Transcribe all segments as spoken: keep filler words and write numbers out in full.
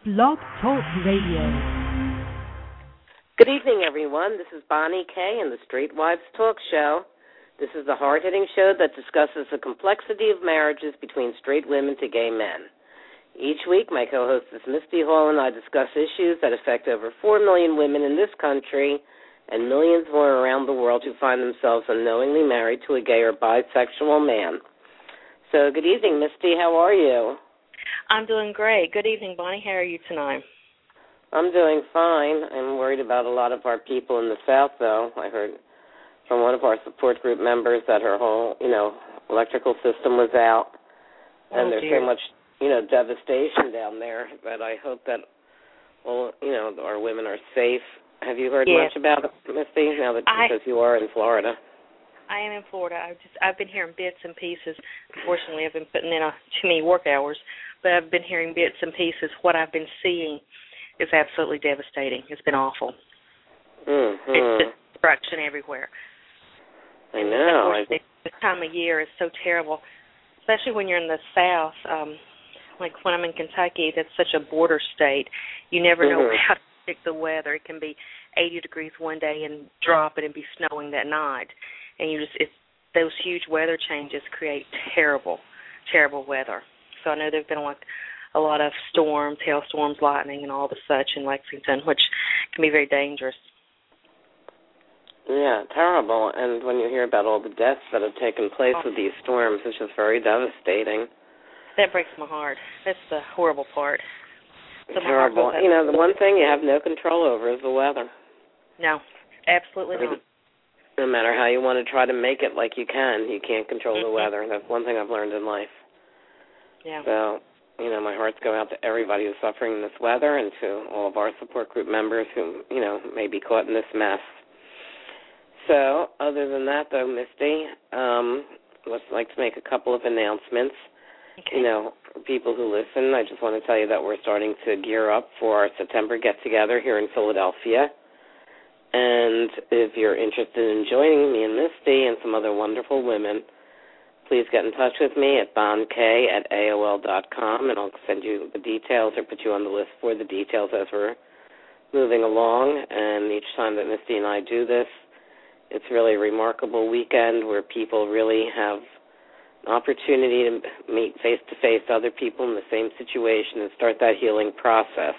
Blog Talk Radio. Good evening, everyone. This is Bonnie Kay in the Straight Wives Talk Show. This is the hard-hitting show that discusses the complexity of marriages between straight women to gay men. Each week, my co-host is Misty Hall, and I discuss issues that affect over four million women in this country and millions more around the world who find themselves unknowingly married to a gay or bisexual man. So, good evening, Misty. How are you? I'm doing great. Good evening, Bonnie. How are you tonight? I'm doing fine. I'm worried about a lot of our people in the South, though. I heard from one of our support group members that her whole, you know, electrical system was out, and oh, there's dear. so much, you know, devastation down there. But I hope that, well, you know, our women are safe. Have you heard yes. much about it, Misty? Now that I, because you are in Florida. I am in Florida. I've just I've been hearing bits and pieces. Unfortunately, I've been putting in a, too many work hours, but I've been hearing bits and pieces. What I've been seeing is absolutely devastating. It's been awful. Mm-hmm. It's just destruction everywhere. I know. I... This time of year is so terrible, especially when you're in the South. Um, like when I'm in Kentucky, that's such a border state. You never know mm-hmm. how to pick the weather. It can be eighty degrees one day and drop it and be snowing that night. And you just it's, those huge weather changes create terrible, terrible weather. So I know there've been like a lot of storms, hailstorms, lightning, and all the such in Lexington, which can be very dangerous. Yeah, terrible. And when you hear about all the deaths that have taken place oh. with these storms, it's just very devastating. That breaks my heart. That's the horrible part. So terrible. You know, the one thing you have no control over is the weather. No, absolutely not. No matter how you want to try to make it like you can, you can't control mm-hmm. the weather. That's one thing I've learned in life. Yeah. So, you know, my hearts go out to everybody who's suffering in this weather and to all of our support group members who, you know, may be caught in this mess. So, other than that, though, Misty, um, I'd like to make a couple of announcements. Okay. You know, for people who listen, I just want to tell you that we're starting to gear up for our September get-together here in Philadelphia. And if you're interested in joining me and Misty and some other wonderful women, please get in touch with me at bonkay at A O L dot com, and I'll send you the details or put you on the list for the details as we're moving along. And each time that Misty and I do this, it's really a remarkable weekend where people really have an opportunity to meet face-to-face other people in the same situation and start that healing process.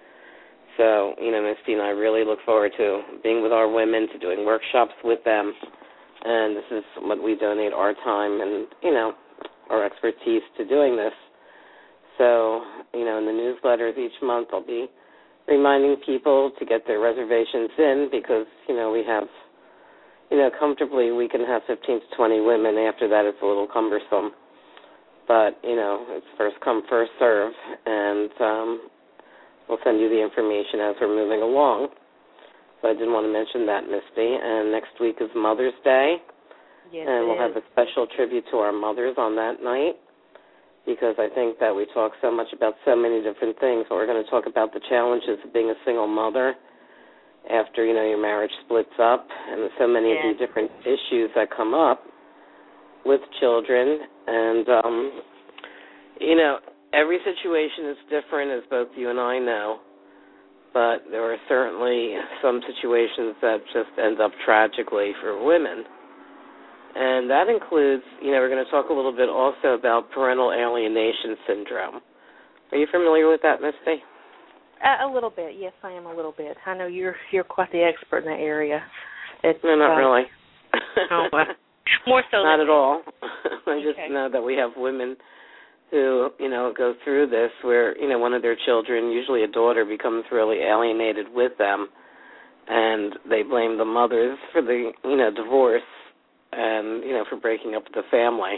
So, you know, Misty and I really look forward to being with our women, to doing workshops with them, and this is what we donate our time and, you know, our expertise to doing this. So, you know, in the newsletters each month I'll be reminding people to get their reservations in because, you know, we have, you know, comfortably we can have fifteen to twenty women. After that it's a little cumbersome. But, you know, it's first come, first serve, and um we'll send you the information as we're moving along. So I did want to mention that, Misty. And next week is Mother's Day. Yes, and we'll it have a special tribute to our mothers on that night because I think that we talk so much about so many different things. But we're going to talk about the challenges of being a single mother after, you know, your marriage splits up and so many yes. of the different issues that come up with children. And, um, you know, every situation is different, as both you and I know, but there are certainly some situations that just end up tragically for women. And that includes, you know, we're going to talk a little bit also about parental alienation syndrome. Are you familiar with that, Misty? Uh, a little bit, yes, I am a little bit. I know you're you're quite the expert in that area. It's, no, not uh, really. oh, well, more so Not than at all. I just okay. know that we have women who, you know, go through this where, you know, one of their children, usually a daughter, becomes really alienated with them, and they blame the mothers for the, you know, divorce and, you know, for breaking up the family.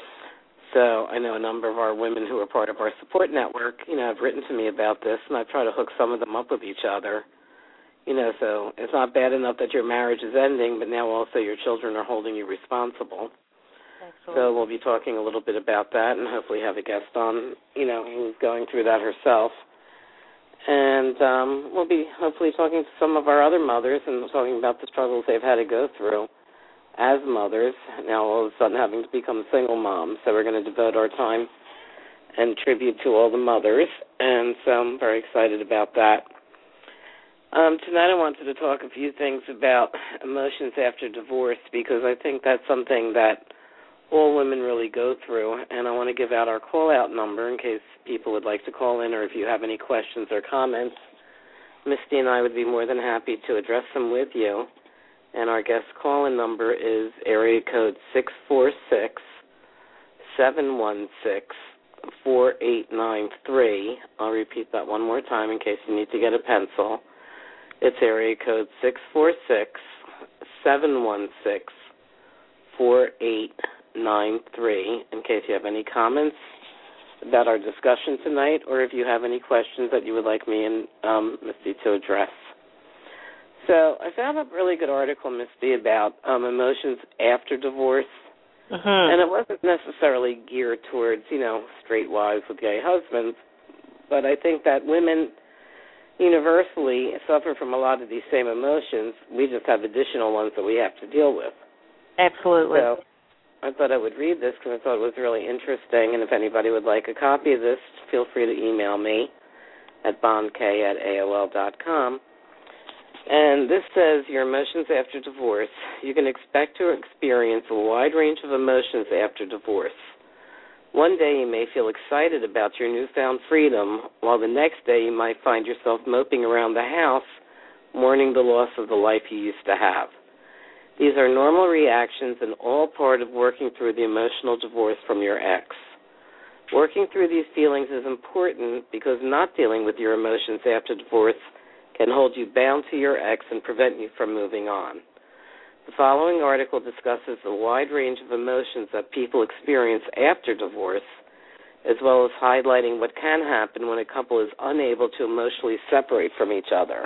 So I know a number of our women who are part of our support network, you know, have written to me about this, and I've tried to hook some of them up with each other. You know, so it's not bad enough that your marriage is ending, but now also your children are holding you responsible. Absolutely. So we'll be talking a little bit about that and hopefully have a guest on, you know, who's going through that herself. And um, we'll be hopefully talking to some of our other mothers and talking about the struggles they've had to go through as mothers, now all of a sudden having to become single moms. So we're going to devote our time and tribute to all the mothers, and so I'm very excited about that. Um, tonight I wanted to talk a few things about emotions after divorce, because I think that's something that all women really go through, and I want to give out our call-out number in case people would like to call in, or if you have any questions or comments. Misty and I would be more than happy to address them with you. And our guest call-in number is area code six four six, seven one six, four eight nine three. I'll repeat that one more time in case you need to get a pencil. It's area code six four six, seven one six, four eight nine three, in case you have any comments about our discussion tonight, or if you have any questions that you would like me and um, Misty to address. So I found a really good article, Misty, about um, emotions after divorce, mm-hmm. and it wasn't necessarily geared towards, you know, straight wives with gay husbands, but I think that women universally suffer from a lot of these same emotions. We just have additional ones that we have to deal with. Absolutely. So I thought I would read this because I thought it was really interesting, and if anybody would like a copy of this, feel free to email me at bondk at A O L dot com. And this says, your emotions after divorce. You can expect to experience a wide range of emotions after divorce. One day you may feel excited about your newfound freedom, while the next day you might find yourself moping around the house, mourning the loss of the life you used to have. These are normal reactions and all part of working through the emotional divorce from your ex. Working through these feelings is important because not dealing with your emotions after divorce can hold you bound to your ex and prevent you from moving on. The following article discusses a wide range of emotions that people experience after divorce, as well as highlighting what can happen when a couple is unable to emotionally separate from each other.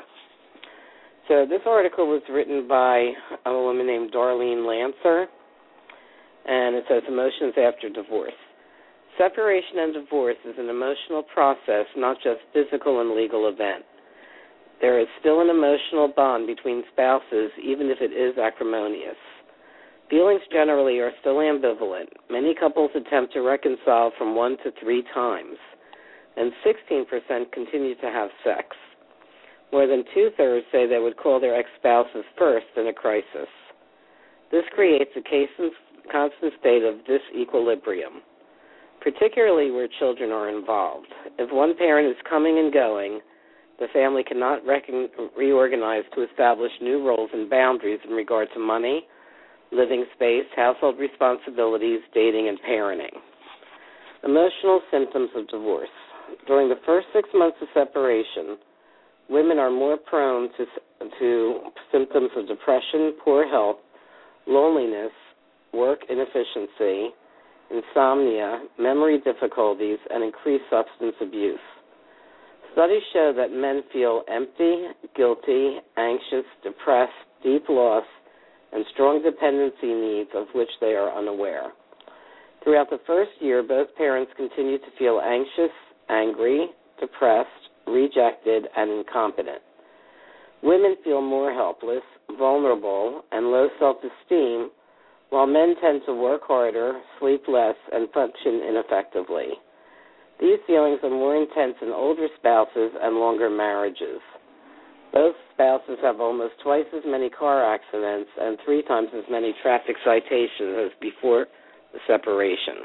So this article was written by a woman named Darlene Lancer, and it says Emotions After Divorce. Separation and divorce is an emotional process, not just physical and legal event. There is still an emotional bond between spouses, even if it is acrimonious. Feelings generally are still ambivalent. Many couples attempt to reconcile from one to three times, and sixteen percent continue to have sex. More than two-thirds say they would call their ex-spouses first in a crisis. This creates a constant state of disequilibrium, particularly where children are involved. If one parent is coming and going, the family cannot recon- reorganize to establish new roles and boundaries in regard to money, living space, household responsibilities, dating, and parenting. Emotional symptoms of divorce. During the first six months of separation, women are more prone to, to symptoms of depression, poor health, loneliness, work inefficiency, insomnia, memory difficulties, and increased substance abuse. Studies show that men feel empty, guilty, anxious, depressed, deep loss, and strong dependency needs of which they are unaware. Throughout the first year, both parents continue to feel anxious, angry, depressed, rejected, and incompetent. Women feel more helpless, vulnerable, and low self-esteem, while men tend to work harder, sleep less, and function ineffectively. These feelings are more intense in older spouses and longer marriages. Both spouses have almost twice as many car accidents and three times as many traffic citations as before the separation.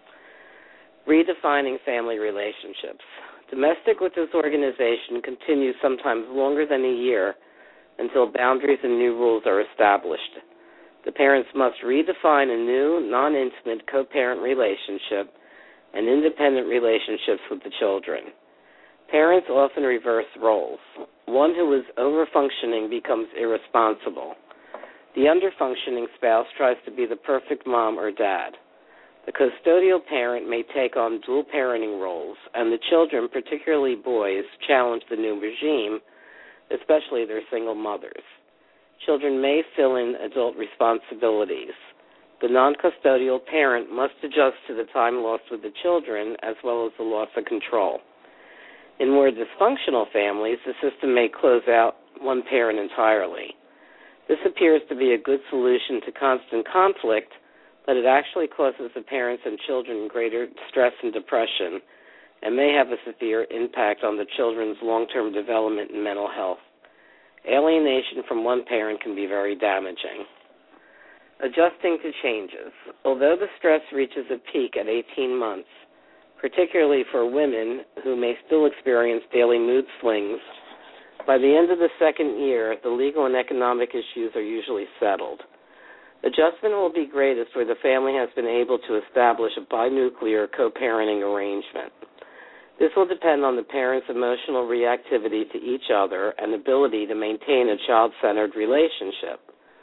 Redefining family relationships. Domestic disorganization continues sometimes longer than a year until boundaries and new rules are established. The parents must redefine a new, non-intimate co-parent relationship and independent relationships with the children. Parents often reverse roles. One who is over-functioning becomes irresponsible. The under-functioning spouse tries to be the perfect mom or dad. The custodial parent may take on dual parenting roles, and the children, particularly boys, challenge the new regime, especially their single mothers. Children may fill in adult responsibilities. The non-custodial parent must adjust to the time lost with the children as well as the loss of control. In more dysfunctional families, the system may close out one parent entirely. This appears to be a good solution to constant conflict, but it actually causes the parents and children greater stress and depression and may have a severe impact on the children's long-term development and mental health. Alienation from one parent can be very damaging. Adjusting to changes. Although the stress reaches a peak at eighteen months, particularly for women who may still experience daily mood swings, by the end of the second year, the legal and economic issues are usually settled. Adjustment will be greatest where the family has been able to establish a binuclear co-parenting arrangement. This will depend on the parents' emotional reactivity to each other and ability to maintain a child-centered relationship.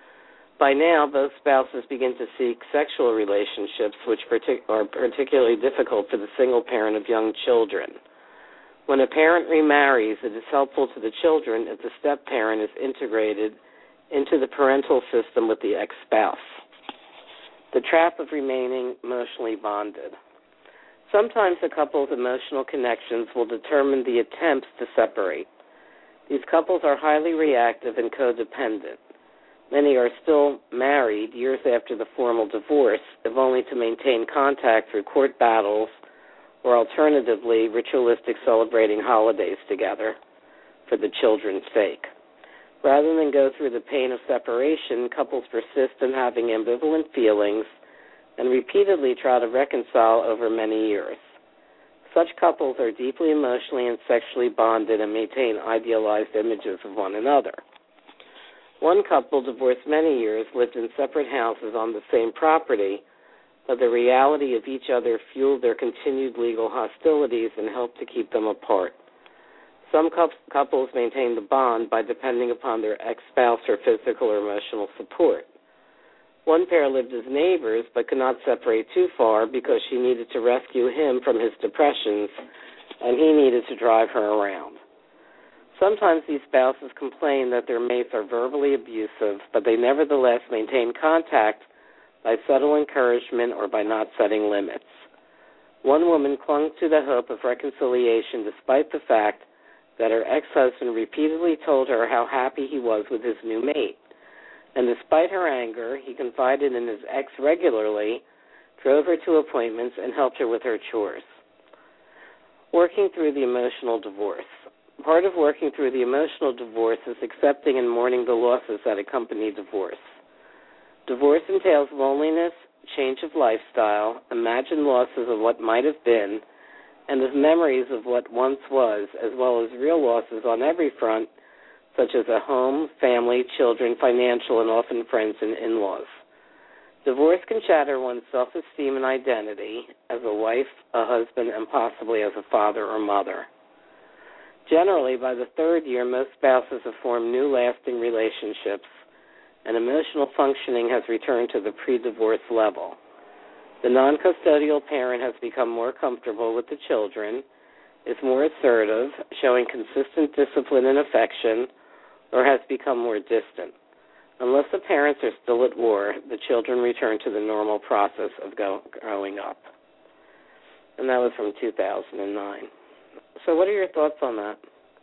By now, both spouses begin to seek sexual relationships, which partic- are particularly difficult for the single parent of young children. When a parent remarries, it is helpful to the children if the step-parent is integrated into the parental system with the ex-spouse. The trap of remaining emotionally bonded. Sometimes a couple's emotional connections will determine the attempts to separate. These couples are highly reactive and codependent. Many are still married years after the formal divorce, if only to maintain contact through court battles or alternatively ritualistic celebrating holidays together for the children's sake. Rather than go through the pain of separation, couples persist in having ambivalent feelings and repeatedly try to reconcile over many years. Such couples are deeply emotionally and sexually bonded and maintain idealized images of one another. One couple, divorced many years, lived in separate houses on the same property, but the reality of each other fueled their continued legal hostilities and helped to keep them apart. Some couples maintain the bond by depending upon their ex-spouse for physical or emotional support. One pair lived as neighbors but could not separate too far because she needed to rescue him from his depressions and he needed to drive her around. Sometimes these spouses complain that their mates are verbally abusive, but they nevertheless maintain contact by subtle encouragement or by not setting limits. One woman clung to the hope of reconciliation despite the fact that her ex-husband repeatedly told her how happy he was with his new mate. And despite her anger, he confided in his ex regularly, drove her to appointments, and helped her with her chores. Working through the emotional divorce. Part of working through the emotional divorce is accepting and mourning the losses that accompany divorce. Divorce entails loneliness, change of lifestyle, imagined losses of what might have been, and of memories of what once was, as well as real losses on every front, such as a home, family, children, financial, and often friends and in-laws. Divorce can shatter one's self-esteem and identity as a wife, a husband, and possibly as a father or mother. Generally, by the third year, most spouses have formed new lasting relationships, and emotional functioning has returned to the pre-divorce level. The non-custodial parent has become more comfortable with the children, is more assertive, showing consistent discipline and affection, or has become more distant. Unless the parents are still at war, the children return to the normal process of go, growing up. And that was from two thousand nine. So what are your thoughts on that?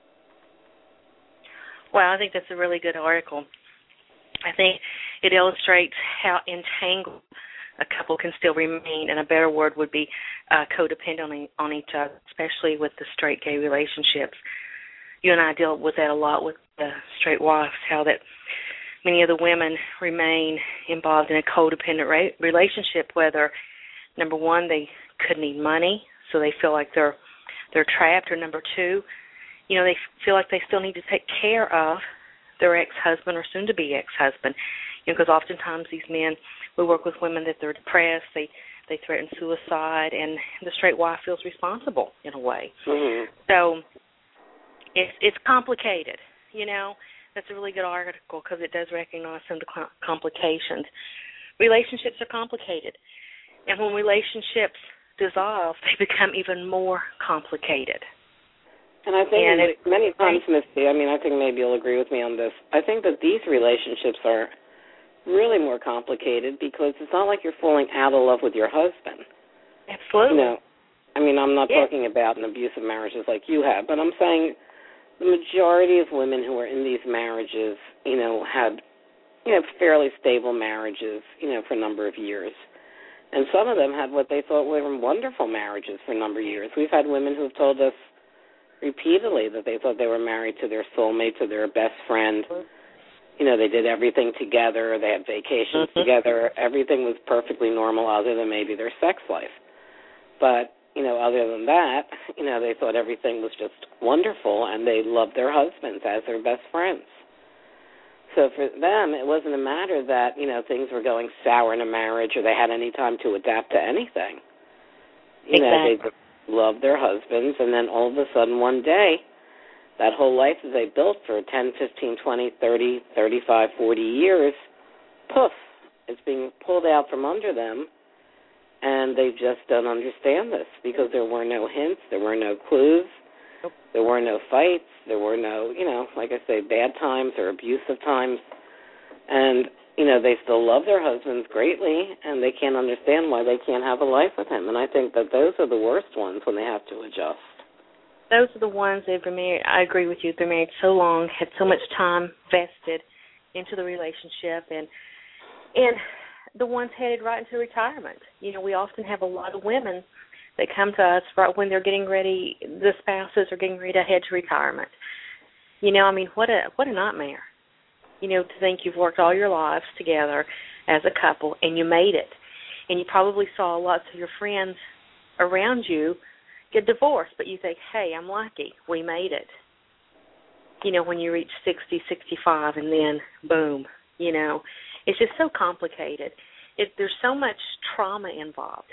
Well, I think that's a really good article. I think it illustrates how entangled a couple can still remain, and a better word would be uh, codependent on, on each other, especially with the straight gay relationships. You and I deal with that a lot with the straight wives, how that many of the women remain involved in a codependent ra- relationship, whether, number one, they could need money, so they feel like they're they're trapped, or number two, you know, they feel like they still need to take care of their ex-husband or soon-to-be ex-husband. You know, because oftentimes these men, we work with women that they're depressed, they they threaten suicide, and the straight wife feels responsible in a way. Mm-hmm. So it's it's complicated. You know, that's a really good article because it does recognize some of the complications. Relationships are complicated, and when relationships dissolve, they become even more complicated. And I think and it, many times, Misty, I mean, I think maybe you'll agree with me on this, I think that these relationships are really more complicated because it's not like you're falling out of love with your husband. Absolutely. You know, I mean, I'm not yeah. talking about an abusive marriages like you have, but I'm saying the majority of women who are in these marriages, you know, had, you know, fairly stable marriages, you know, for a number of years. And some of them had what they thought were wonderful marriages for a number of years. We've had women who've told us repeatedly that they thought they were married to their soulmate, to their best friend. You know, they did everything together. They had vacations mm-hmm. together. Everything was perfectly normal other than maybe their sex life. But, you know, other than that, you know, they thought everything was just wonderful, and they loved their husbands as their best friends. So for them, it wasn't a matter that, you know, things were going sour in a marriage or they had any time to adapt to anything. You exactly. know, they just loved their husbands, and then all of a sudden one day, that whole life that they built for ten, fifteen, twenty, thirty, thirty-five, forty years, poof, it's being pulled out from under them, and they just don't understand this because there were no hints, there were no clues, there were no fights, there were no, you know, like I say, bad times or abusive times, and, you know, they still love their husbands greatly, and they can't understand why they can't have a life with him, and I think that those are the worst ones when they have to adjust. Those are the ones that have been married. I agree with you. They're married so long, had so much time vested into the relationship, and and the ones headed right into retirement. You know, we often have a lot of women that come to us right when they're getting ready. The spouses are getting ready to head to retirement. You know, I mean, what a what a nightmare. You know, to think you've worked all your lives together as a couple and you made it, and you probably saw lots of your friends around you get divorced, but you think, hey, I'm lucky, we made it. You know, when you reach sixty, sixty-five, and then boom, you know, it's just so complicated. It, there's so much trauma involved.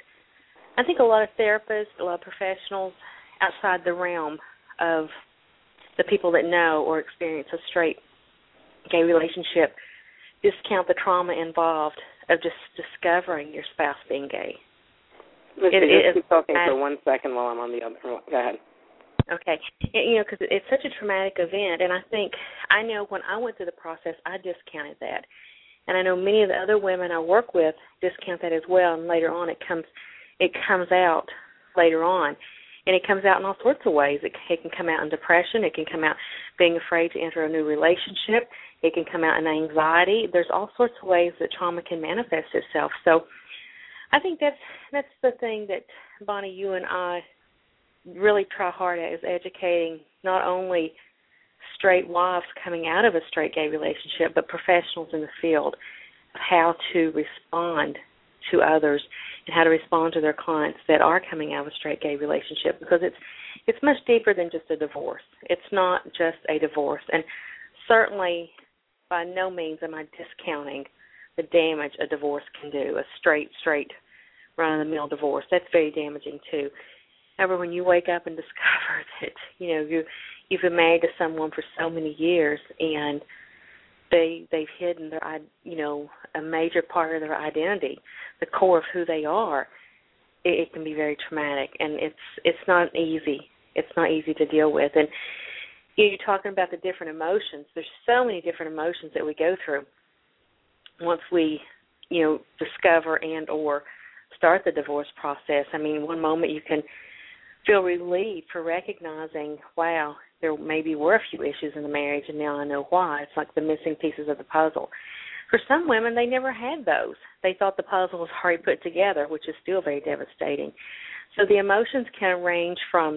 I think a lot of therapists, a lot of professionals outside the realm of the people that know or experience a straight gay relationship discount the trauma involved of just discovering your spouse being gay. Listen, it, just keep talking I, for one second while I'm on the other. Go ahead. Okay. It, you know, because it's such a traumatic event, and I think, I know when I went through the process, I discounted that. And I know many of the other women I work with discount that as well, and later on it comes it comes out later on. And it comes out in all sorts of ways. It, it can come out in depression. It can come out being afraid to enter a new relationship. It can come out in anxiety. There's all sorts of ways that trauma can manifest itself. So I think that's that's the thing that, Bonnie, you and I really try hard at, is educating not only straight wives coming out of a straight gay relationship, but professionals in the field of how to respond to others and how to respond to their clients that are coming out of a straight gay relationship, because it's it's much deeper than just a divorce. It's not just a divorce. And certainly by no means am I discounting the damage a divorce can do, a straight, straight run-of-the-mill divorce. That's very damaging, too. However, when you wake up and discover that, you know, you, you've been married to someone for so many years and they, they've hidden their, you know, a major part of their identity, the core of who they are, it, it can be very traumatic, and it's it's not easy. It's not easy to deal with. And you know, you're talking about the different emotions. There's so many different emotions that we go through once we, you know, discover and or start the divorce process. I mean, one moment you can feel relieved for recognizing, wow, there maybe were a few issues in the marriage, and now I know why. It's like the missing pieces of the puzzle. For some women, they never had those. They thought the puzzle was already put together, which is still very devastating. So the emotions can range from,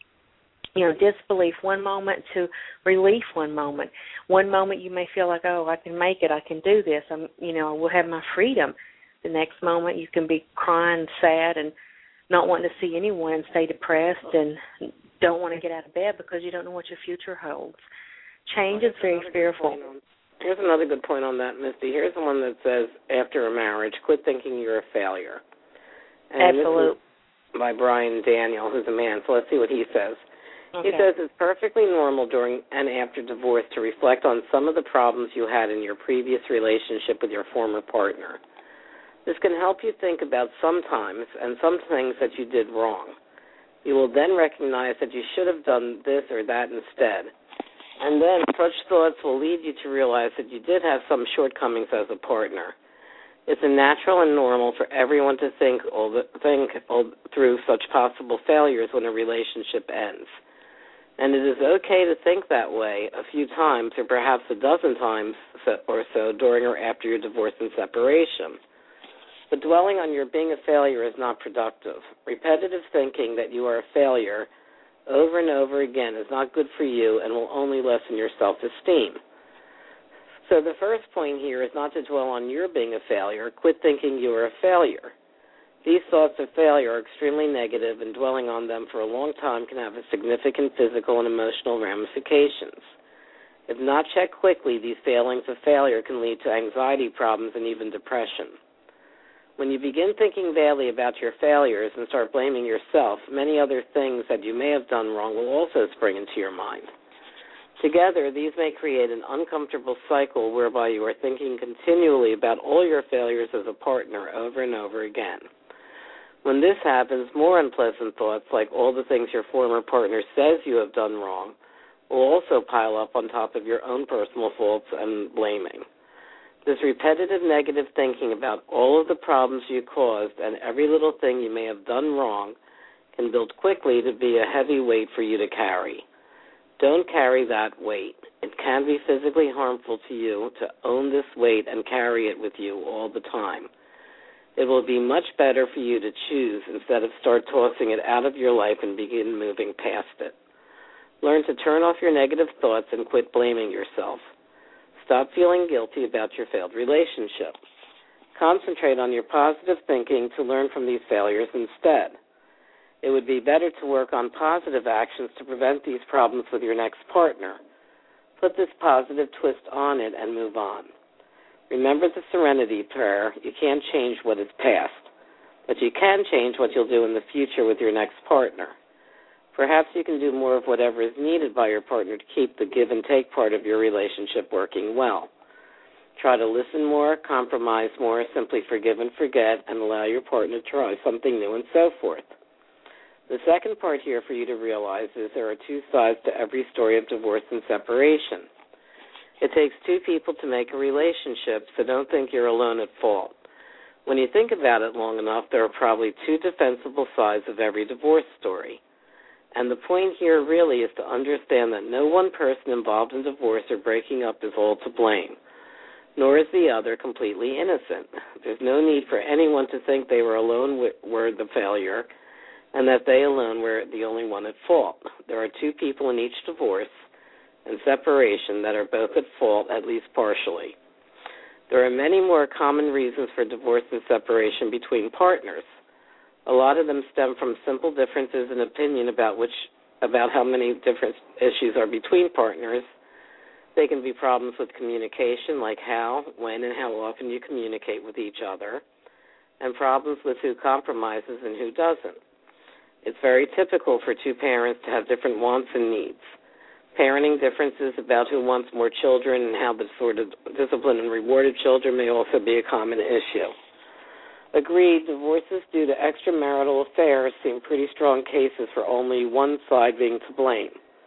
you know, disbelief one moment to relief one moment. One moment you may feel like, oh, I can make it, I can do this, I'm, you know, I will have my freedom. The next moment you can be crying, sad, and not wanting to see anyone and stay depressed and don't want to get out of bed because you don't know what your future holds. Change is very fearful. Here's another good point on that, Misty. Here's the one that says, after a marriage, quit thinking you're a failure. And Absolutely. This is by Brian Daniel, who's a man. So let's see what he says. Okay. He says it's perfectly normal during and after divorce to reflect on some of the problems you had in your previous relationship with your former partner. This can help you think about some times and some things that you did wrong. You will then recognize that you should have done this or that instead. And then such thoughts will lead you to realize that you did have some shortcomings as a partner. It's a natural and normal for everyone to think, all the, think all, through such possible failures when a relationship ends. And it is okay to think that way a few times or perhaps a dozen times or so during or after your divorce and separation. But dwelling on your being a failure is not productive. Repetitive thinking that you are a failure over and over again is not good for you and will only lessen your self-esteem. So the first point here is not to dwell on your being a failure. Quit thinking you are a failure. These thoughts of failure are extremely negative, and dwelling on them for a long time can have a significant physical and emotional ramifications. If not checked quickly, these failings of failure can lead to anxiety problems and even depression. When you begin thinking badly about your failures and start blaming yourself, many other things that you may have done wrong will also spring into your mind. Together, these may create an uncomfortable cycle whereby you are thinking continually about all your failures as a partner over and over again. When this happens, more unpleasant thoughts, like all the things your former partner says you have done wrong, will also pile up on top of your own personal faults and blaming. This repetitive negative thinking about all of the problems you caused and every little thing you may have done wrong can build quickly to be a heavy weight for you to carry. Don't carry that weight. It can be physically harmful to you to own this weight and carry it with you all the time. It will be much better for you to choose instead of start tossing it out of your life and begin moving past it. Learn to turn off your negative thoughts and quit blaming yourself. Stop feeling guilty about your failed relationship. Concentrate on your positive thinking to learn from these failures instead. It would be better to work on positive actions to prevent these problems with your next partner. Put this positive twist on it and move on. Remember the serenity prayer. You can't change what is past, but you can change what you'll do in the future with your next partner. Perhaps you can do more of whatever is needed by your partner to keep the give and take part of your relationship working well. Try to listen more, compromise more, simply forgive and forget, and allow your partner to try something new and so forth. The second part here for you to realize is there are two sides to every story of divorce and separation. It takes two people to make a relationship, so don't think you're alone at fault. When you think about it long enough, there are probably two defensible sides of every divorce story. And the point here really is to understand that no one person involved in divorce or breaking up is all to blame, nor is the other completely innocent. There's no need for anyone to think they were alone were the failure and that they alone were the only one at fault. There are two people in each divorce and separation that are both at fault, at least partially. There are many more common reasons for divorce and separation between partners. A lot of them stem from simple differences in opinion about which about how many different issues are between partners. They can be problems with communication, like how, when, and how often you communicate with each other, and problems with who compromises and who doesn't. It's very typical for two parents to have different wants and needs. Parenting differences about who wants more children and how the sort of disciplined and rewarded children may also be a common issue. Agreed, divorces due to extramarital affairs seem pretty strong cases for only one side being to blame.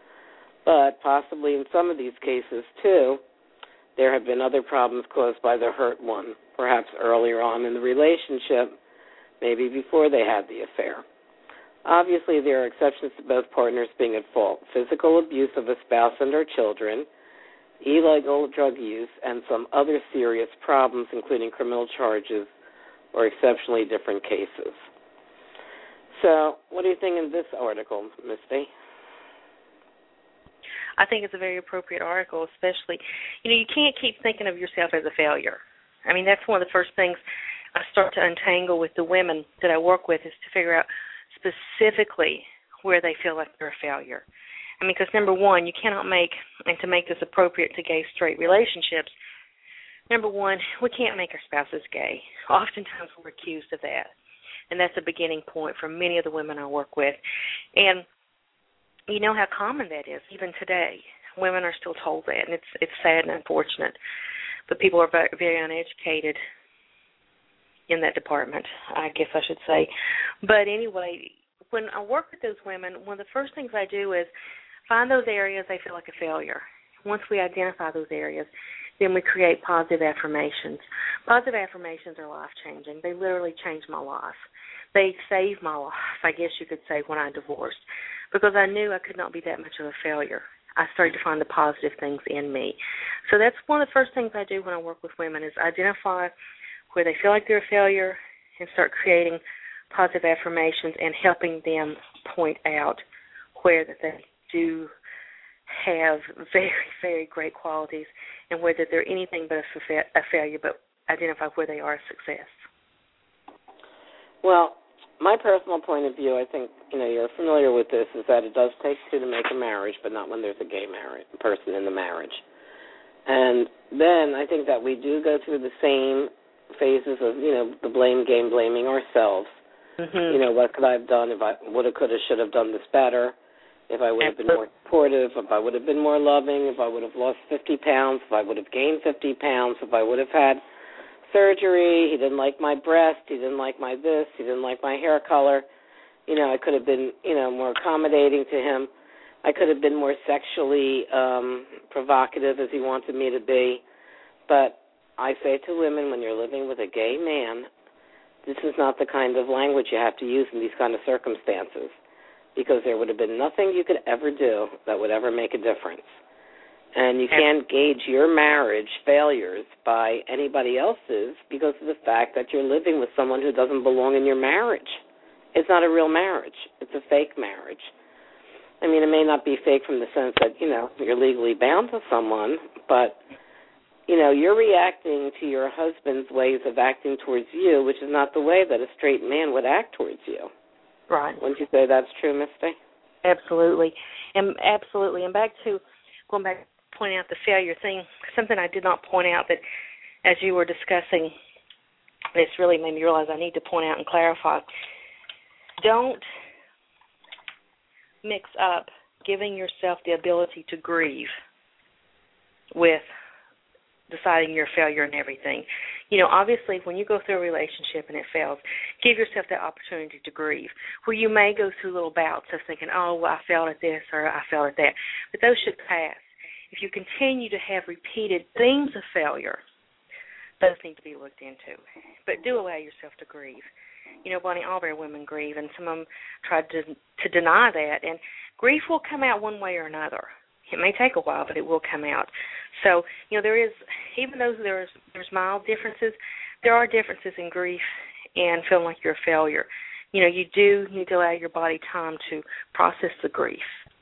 But possibly in some of these cases, too, there have been other problems caused by the hurt one, perhaps earlier on in the relationship, maybe before they had the affair. Obviously, there are exceptions to both partners being at fault. Physical abuse of a spouse and or children, illegal drug use, and some other serious problems, including criminal charges, or exceptionally different cases. So, what do you think of this article, Misty? I think it's a very appropriate article, especially, you know, you can't keep thinking of yourself as a failure. I mean, that's one of the first things I start to untangle with the women that I work with is to figure out specifically where they feel like they're a failure. I mean, because number one, you cannot make, and to make this appropriate to gay straight relationships, number one, we can't make our spouses gay. Oftentimes we're accused of that, and that's a beginning point for many of the women I work with. And you know how common that is, even today. Women are still told that, and it's it's sad and unfortunate. But people are very, very uneducated in that department, I guess I should say. But anyway, when I work with those women, one of the first things I do is find those areas they feel like a failure. Once we identify those areas, then we create positive affirmations. Positive affirmations are life-changing. They literally changed my life. They saved my life, I guess you could say, when I divorced, because I knew I could not be that much of a failure. I started to find the positive things in me. So that's one of the first things I do when I work with women is identify where they feel like they're a failure, and start creating positive affirmations and helping them point out where that they do have very, very great qualities and whether they're anything but a, fa- a failure, but identify where they are a success. Well, my personal point of view, I think, you know, you're familiar with this, is that it does take two to make a marriage, but not when there's a gay marriage, person in the marriage. And then I think that we do go through the same phases of, you know, the blame game, blaming ourselves. Mm-hmm. You know, what could I have done if I would have, could have, should have done this better, if I would have been more supportive, if I would have been more loving, if I would have lost fifty pounds, if I would have gained fifty pounds, if I would have had surgery, he didn't like my breast, he didn't like my this, he didn't like my hair color. You know, I could have been, you know, more accommodating to him. I could have been more sexually um, provocative as he wanted me to be. But I say to women, when you're living with a gay man, this is not the kind of language you have to use in these kind of circumstances, because there would have been nothing you could ever do that would ever make a difference. And you can't gauge your marriage failures by anybody else's because of the fact that you're living with someone who doesn't belong in your marriage. It's not a real marriage. It's a fake marriage. I mean, it may not be fake from the sense that, you know, you're legally bound to someone, but, you know, you're reacting to your husband's ways of acting towards you, which is not the way that a straight man would act towards you. Right. Wouldn't you say that's true, Misty? Absolutely. And absolutely. And back to, going back to pointing out the failure thing, something I did not point out that as you were discussing, this really made me realize I need to point out and clarify. Don't mix up giving yourself the ability to grieve with deciding you're a failure and everything. You know, obviously, when you go through a relationship and it fails, give yourself that opportunity to grieve, where you may go through little bouts of thinking, oh, well, I failed at this or I failed at that. But those should pass. If you continue to have repeated themes of failure, those need to be looked into. But do allow yourself to grieve. You know, Bonnie, all of our women grieve, and some of them try to, to deny that. And grief will come out one way or another. It may take a while, but it will come out. So, you know, there is, even though there's there's mild differences, there are differences in grief and feeling like you're a failure. You know, you do need to allow your body time to process the grief.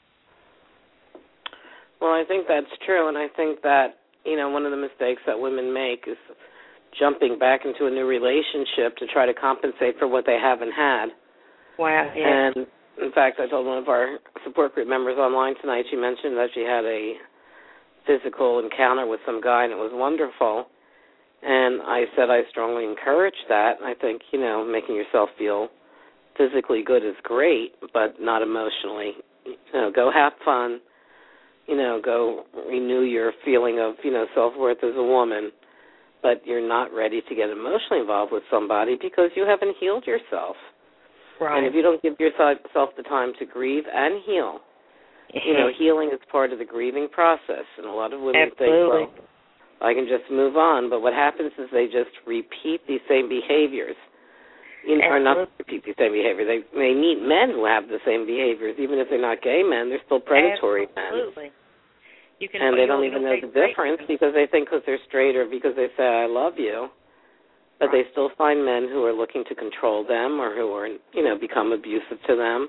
Well, I think that's true, and I think that, you know, one of the mistakes that women make is jumping back into a new relationship to try to compensate for what they haven't had. Wow, yeah. And, in fact, I told one of our support group members online tonight, she mentioned that she had a physical encounter with some guy, and it was wonderful. And I said I strongly encourage that. I think, you know, making yourself feel physically good is great, but not emotionally. You know, go have fun. You know, go renew your feeling of, you know, self-worth as a woman. But you're not ready to get emotionally involved with somebody because you haven't healed yourself. Right. And if you don't give yourself the time to grieve and heal, you know, healing is part of the grieving process. And a lot of women Absolutely. think, well, I can just move on. But what happens is they just repeat these same behaviors. You know, or not repeat the same behavior. They may meet men who have the same behaviors. Even if they're not gay men, they're still predatory Absolutely. men. You can, and they don't even know the difference because they think because they're straight or because they say, I love you. But right. They still find men who are looking to control them or who are, you know, become abusive to them.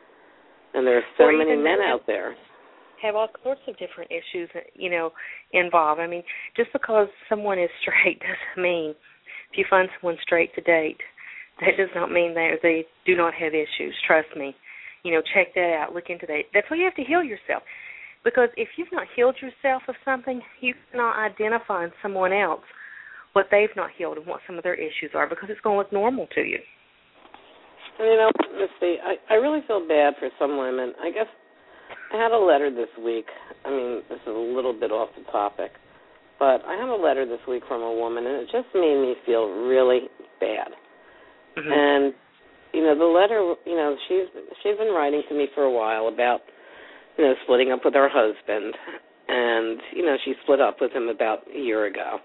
And there are so or many men out there. Have all sorts of different issues, you know, involved. I mean, just because someone is straight doesn't mean if you find someone straight to date, that does not mean that they do not have issues. Trust me. You know, check that out. Look into that. That's why you have to heal yourself. Because if you've not healed yourself of something, you cannot identify in someone else what they've not healed and what some of their issues are because it's going to look normal to you. You know, Misty, I, I really feel bad for some women. I guess I had a letter this week. I mean, this is a little bit off the topic. But I had a letter this week from a woman, and it just made me feel really bad. Mm-hmm. And, you know, the letter, you know, she's she's been writing to me for a while about, you know, splitting up with her husband. And, you know, she split up with him about a year ago.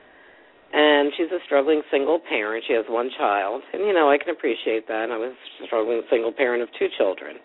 And she's a struggling single parent. She has one child. And, you know, I can appreciate that. I was a struggling single parent of two children.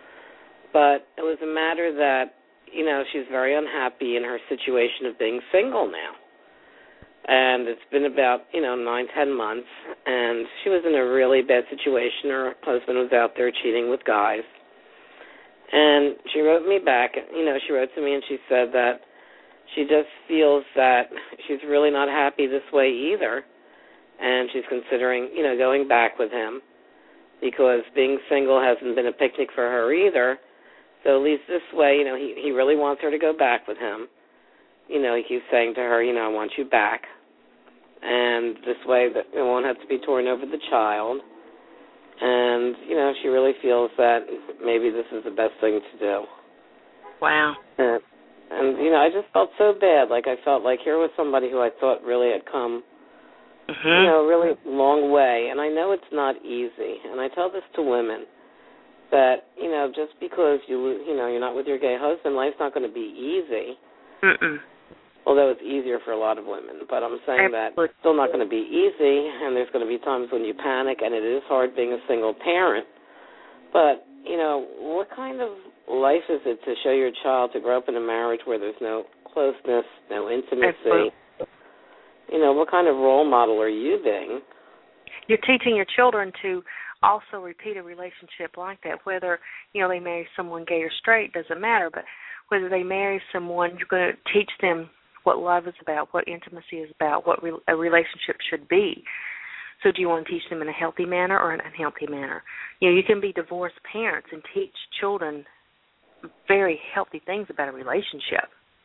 But it was a matter that, you know, she's very unhappy in her situation of being single now. and it's been about, you know, nine, ten months, and she was in a really bad situation. Her husband was out there cheating with guys, and she wrote me back. You know, she wrote to me and she said that she just feels that she's really not happy this way either, and she's considering, you know, going back with him because being single hasn't been a picnic for her either. So at least this way, you know, he, he really wants her to go back with him. You know, he keeps saying to her, you know, I want you back. And this way that it won't have to be torn over the child. And, you know, she really feels that maybe this is the best thing to do. Wow. And, and you know, I just felt so bad. Like I felt like here was somebody who I thought really had come, mm-hmm. you know, a really long way. And I know it's not easy. And I tell this to women. That, you know, just because you you know you're not with your gay husband, life's not going to be easy. Mm-mm. Although it's easier for a lot of women, but I'm saying Absolutely. that it's still not going to be easy, and there's going to be times when you panic, and it is hard being a single parent. But you know, what kind of life is it to show your child to grow up in a marriage where there's no closeness, no intimacy? Absolutely. You know, what kind of role model are you being? You're teaching your children to also repeat a relationship like that, whether, you know, they marry someone gay or straight, doesn't matter, but whether they marry someone, you're going to teach them what love is about, what intimacy is about, what re- a relationship should be. So do you want to teach them in a healthy manner or an unhealthy manner? You know, you can be divorced parents and teach children very healthy things about a relationship.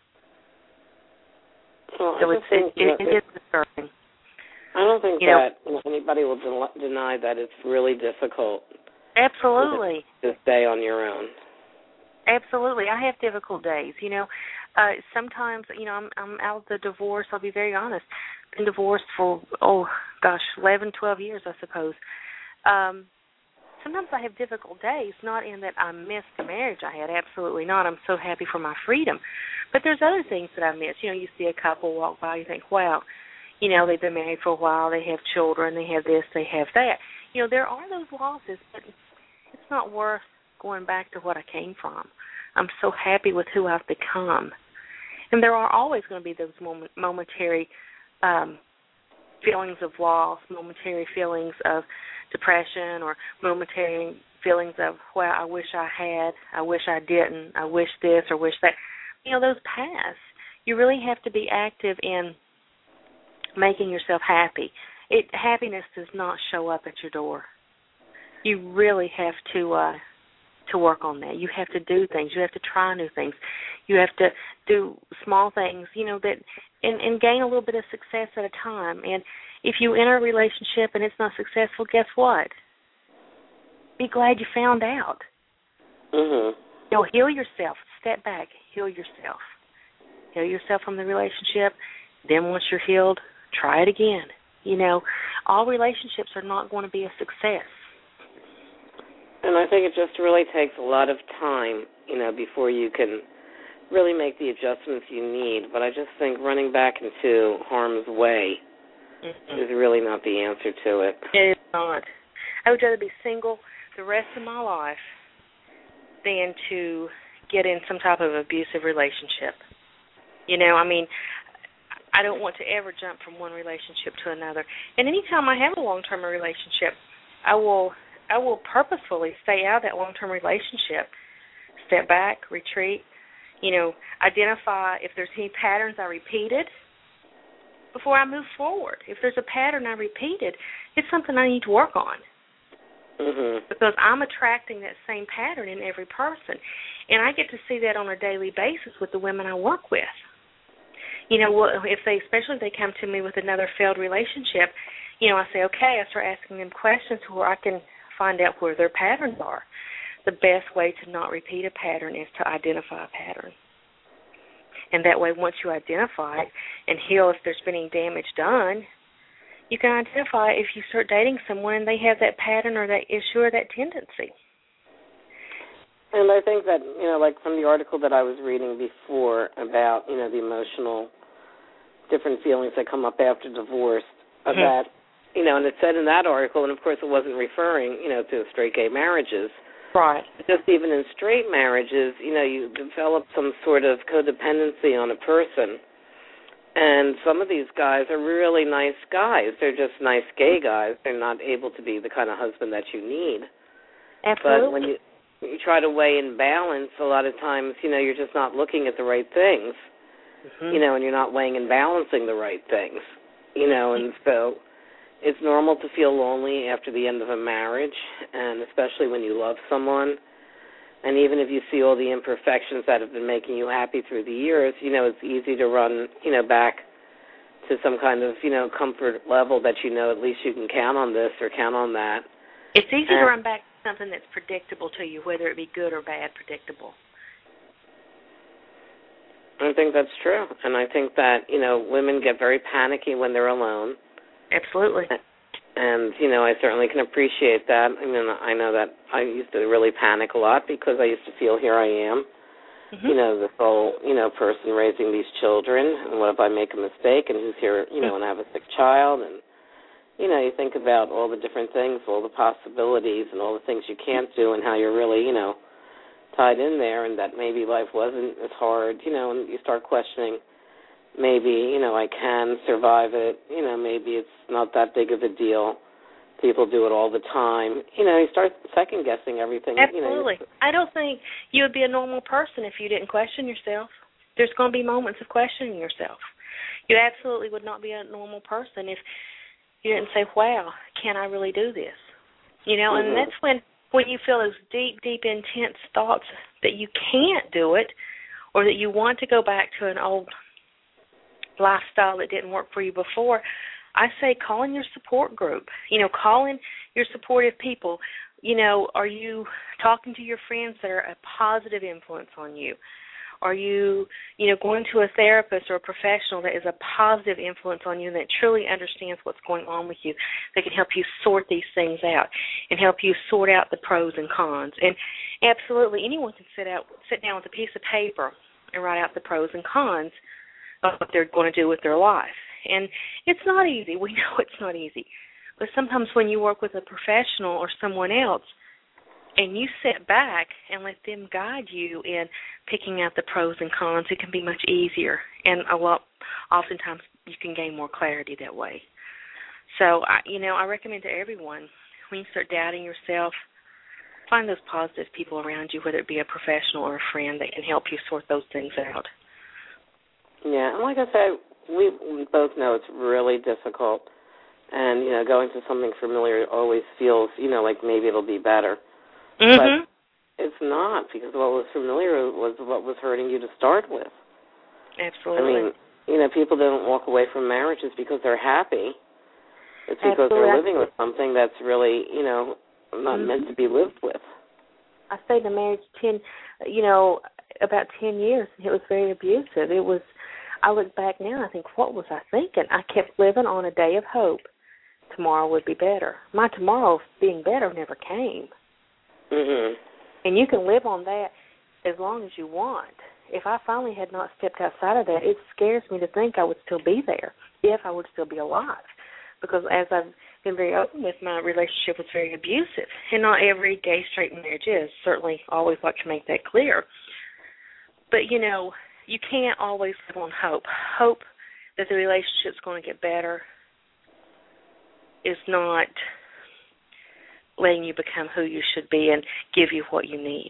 Well, so it's, it, it, it is disturbing. I don't think you that know, anybody will de- deny that it's really difficult. Absolutely. To stay on your own. Absolutely. I have difficult days. You know, uh, sometimes, you know, I'm, I'm out of the divorce. I'll be very honest. Been divorced for, oh, gosh, eleven, twelve years, I suppose. Um, sometimes I have difficult days, not in that I miss the marriage I had. Absolutely not. I'm so happy for my freedom. But there's other things that I miss. You know, you see a couple walk by, you think, wow, you know, they've been married for a while, they have children, they have this, they have that. You know, there are those losses, but it's not worth going back to what I came from. I'm so happy with who I've become. And there are always going to be those moment, momentary um, feelings of loss, momentary feelings of depression, or momentary feelings of, well, I wish I had, I wish I didn't, I wish this or wish that. You know, those pass. You really have to be active in making yourself happy. It happiness does not show up at your door. You really have to uh, to work on that. You have to do things. You have to try new things. You have to do small things, you know, that and, and gain a little bit of success at a time. And if you enter a relationship and it's not successful, guess what? Be glad you found out. Mm-hmm. You know, heal yourself. Step back. Heal yourself. Heal yourself from the relationship. Then once you're healed, try it again. You know, all relationships are not going to be a success. And I think it just really takes a lot of time, you know, before you can really make the adjustments you need. But I just think running back into harm's way mm-hmm. is really not the answer to it. It is not. I would rather be single the rest of my life than to get in some type of abusive relationship. You know, I mean, I don't want to ever jump from one relationship to another. And anytime I have a long-term relationship, I will I will purposefully stay out of that long-term relationship, step back, retreat, you know, identify if there's any patterns I repeated before I move forward. If there's a pattern I repeated, it's something I need to work on. Mm-hmm. Because I'm attracting that same pattern in every person. And I get to see that on a daily basis with the women I work with. You know, if they, especially if they come to me with another failed relationship, you know, I say, okay, I start asking them questions where I can find out where their patterns are. The best way to not repeat a pattern is to identify a pattern. And that way, once you identify it and heal if there's been any damage done, you can identify if you start dating someone and they have that pattern or that issue or that tendency. And I think that, you know, like from the article that I was reading before about, you know, the emotional different feelings that come up after divorce, mm-hmm. that, you know, and it said in that article, and of course it wasn't referring, you know, to straight gay marriages. Right. Just even in straight marriages, you know, you develop some sort of codependency on a person. And some of these guys are really nice guys. They're just nice gay guys. They're not able to be the kind of husband that you need. Absolutely. But when you you try to weigh in balance, a lot of times, you know, you're just not looking at the right things, mm-hmm. you know, and you're not weighing and balancing the right things, you know, and so it's normal to feel lonely after the end of a marriage, and especially when you love someone. And even if you see all the imperfections that have been making you happy through the years, you know, it's easy to run, you know, back to some kind of, you know, comfort level that you know at least you can count on this or count on that. It's easy and, to run back to something that's predictable to you, whether it be good or bad predictable. I think that's true. And I think that, you know, women get very panicky when they're alone. Absolutely. And, you know, I certainly can appreciate that. I mean, I know that I used to really panic a lot because I used to feel here I am, mm-hmm. you know, this whole, you know, person raising these children, and what if I make a mistake, and who's here, you know, and I have a sick child, and, you know, you think about all the different things, all the possibilities, and all the things you can't do, and how you're really, you know, tied in there, and that maybe life wasn't as hard, you know, and you start questioning, maybe, you know, I can survive it. You know, maybe it's not that big of a deal. People do it all the time. You know, you start second-guessing everything. Absolutely. You know. I don't think you would be a normal person if you didn't question yourself. There's going to be moments of questioning yourself. You absolutely would not be a normal person if you didn't say, wow, can I really do this? You know, mm-hmm. and that's when, when you feel those deep, deep, intense thoughts that you can't do it, or that you want to go back to an old lifestyle that didn't work for you before, I say call in your support group. You know, call in your supportive people. You know, are you talking to your friends that are a positive influence on you? Are you, you know, going to a therapist or a professional that is a positive influence on you and that truly understands what's going on with you, that can help you sort these things out and help you sort out the pros and cons? And absolutely, anyone can sit out, sit down with a piece of paper and write out the pros and cons of what they're going to do with their life. And it's not easy. We know it's not easy. But sometimes when you work with a professional or someone else and you sit back and let them guide you in picking out the pros and cons, it can be much easier. And a lot, oftentimes you can gain more clarity that way. So, I, you know, I recommend to everyone, when you start doubting yourself, find those positive people around you, whether it be a professional or a friend, that can help you sort those things out. Yeah, and like I said, we, we both know it's really difficult. And, you know, going to something familiar always feels, you know, like maybe it'll be better. Mm-hmm. But it's not, because what was familiar was what was hurting you to start with. Absolutely. I mean, you know, people don't walk away from marriages because they're happy. It's because Absolutely. they're living with something that's really, you know, not mm-hmm. meant to be lived with. I stayed in a marriage ten, you know, about ten years, and it was very abusive. It was, I look back now, I think, what was I thinking? I kept living on a day of hope. Tomorrow would be better. My tomorrow being better never came. Mm-hmm. And you can live on that as long as you want. If I finally had not stepped outside of that, it scares me to think I would still be there, if I would still be alive. Because as I've been very open with, my relationship was very abusive. And not every gay, straight marriage is. Certainly always like to make that clear. But, you know, you can't always live on hope. Hope that the relationship's going to get better is not letting you become who you should be and give you what you need.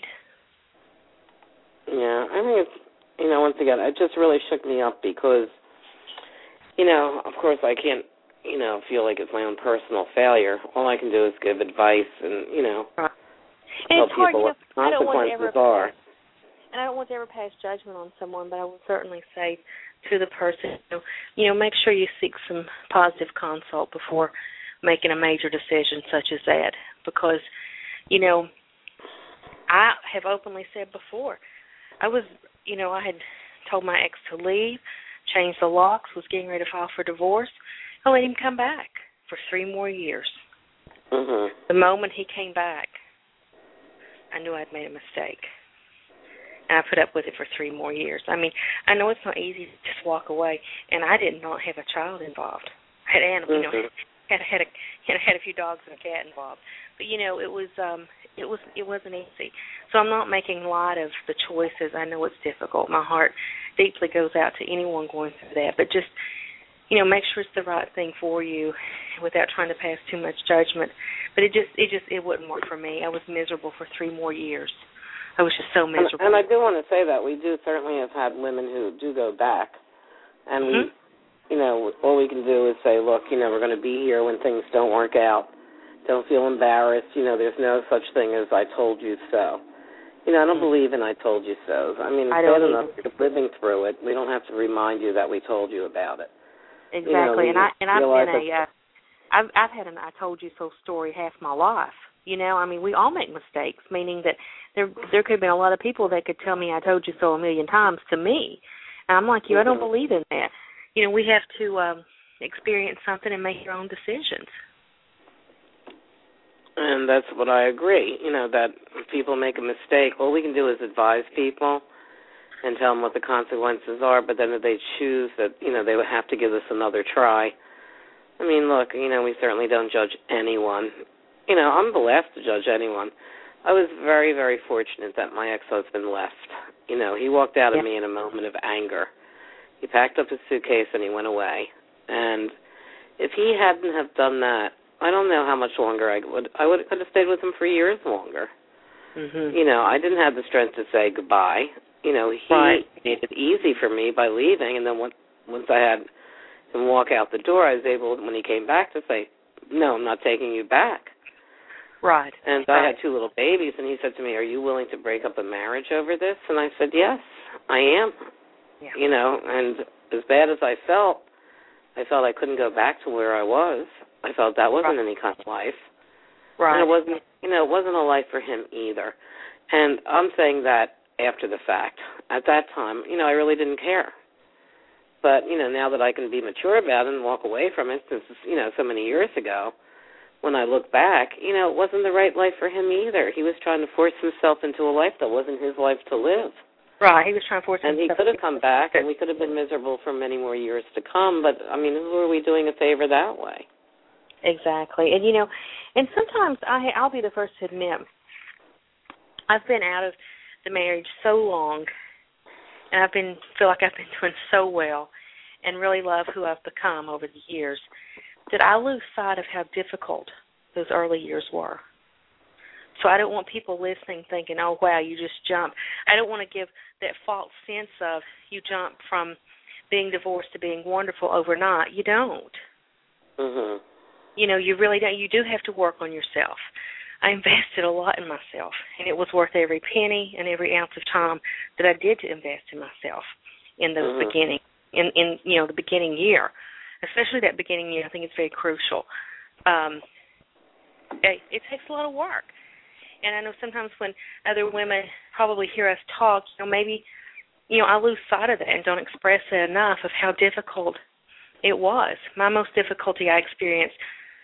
Yeah, I think it's, you know, once again, it just really shook me up because, you know, of course I can't, you know, feel like it's my own personal failure. All I can do is give advice and, you know, right. and tell it's hard, people you know, what the consequences ever, are. And I don't want to ever pass judgment on someone, but I will certainly say to the person, you know, make sure you seek some positive consult before making a major decision such as that. Because, you know, I have openly said before, I was, you know, I had told my ex to leave, changed the locks, was getting ready to file for divorce. I let him come back for three more years. Mm-hmm. The moment he came back, I knew I'd made a mistake. And I put up with it for three more years. I mean, I know it's not easy to just walk away, and I did not have a child involved. I had animals, mm-hmm. you know, had had a had a few dogs and a cat involved. But you know, it was um, it was it wasn't easy. So I'm not making light of the choices. I know it's difficult. My heart deeply goes out to anyone going through that. But just, you know, make sure it's the right thing for you without trying to pass too much judgment. But it just it just it wouldn't work for me. I was miserable for three more years. I was just so miserable. And, and I do want to say that we do certainly have had women who do go back, and mm-hmm. we, you know, all we can do is say, look, you know, we're going to be here when things don't work out. Don't feel embarrassed. You know, there's no such thing as I told you so. You know, I don't mm-hmm. believe in I told you so. I mean, it's bad enough you're living through it. We don't have to remind you that we told you about it. Exactly, you know, and I and I've been a, uh, I've I've had an I told you so story half my life. You know, I mean, we all make mistakes, meaning that there there could have been a lot of people that could tell me I told you so a million times to me. And I'm like you, mm-hmm. I don't believe in that. You know, we have to um, experience something and make your own decisions. And that's what I agree, you know, that if people make a mistake, all we can do is advise people and tell them what the consequences are, but then if they choose that, you know, they would have to give this another try. I mean, look, you know, we certainly don't judge anyone. You know, I'm blessed to judge anyone. I was very, very fortunate that my ex-husband left. You know, he walked out yeah. of me in a moment of anger. He packed up his suitcase and he went away. And if he hadn't have done that, I don't know how much longer I would. I would could have stayed with him for years longer. Mm-hmm. You know, I didn't have the strength to say goodbye. You know, he right. made it easy for me by leaving, and then once once I had him walk out the door, I was able, when he came back, to say, "No, I'm not taking you back." Right. And right. I had two little babies, and he said to me, "Are you willing to break up a marriage over this?" And I said, "Yes, I am." Yeah. You know, and as bad as I felt, I felt I couldn't go back to where I was. I felt that wasn't right. any kind of life. Right. And it wasn't, you know, it wasn't a life for him either. And I'm saying that after the fact. At that time, you know, I really didn't care. But, you know, now that I can be mature about it and walk away from it, since, you know, so many years ago, when I look back, you know, it wasn't the right life for him either. He was trying to force himself into a life that wasn't his life to live. Right, he was trying to force and himself. And he could have come back, and we could have been miserable for many more years to come, but, I mean, who are we doing a favor that way? Exactly. And, you know, and sometimes I, I'll be the first to admit, I've been out of the marriage so long, and I've been feel like I've been doing so well and really love who I've become over the years, that I lose sight of how difficult those early years were. So I don't want people listening thinking, oh, wow, you just jumped. I don't want to give that false sense of you jump from being divorced to being wonderful overnight. You don't. Mm-hmm. You know, you really don't. You do have to work on yourself. I invested a lot in myself, and it was worth every penny and every ounce of time that I did to invest in myself in those mm-hmm. beginning, in, in, you know, the beginning year. Especially that beginning year, I think it's very crucial. Um, it, it takes a lot of work. And I know sometimes when other women probably hear us talk, you know, maybe, you know, I lose sight of that and don't express it enough of how difficult it was. My most difficulty I experienced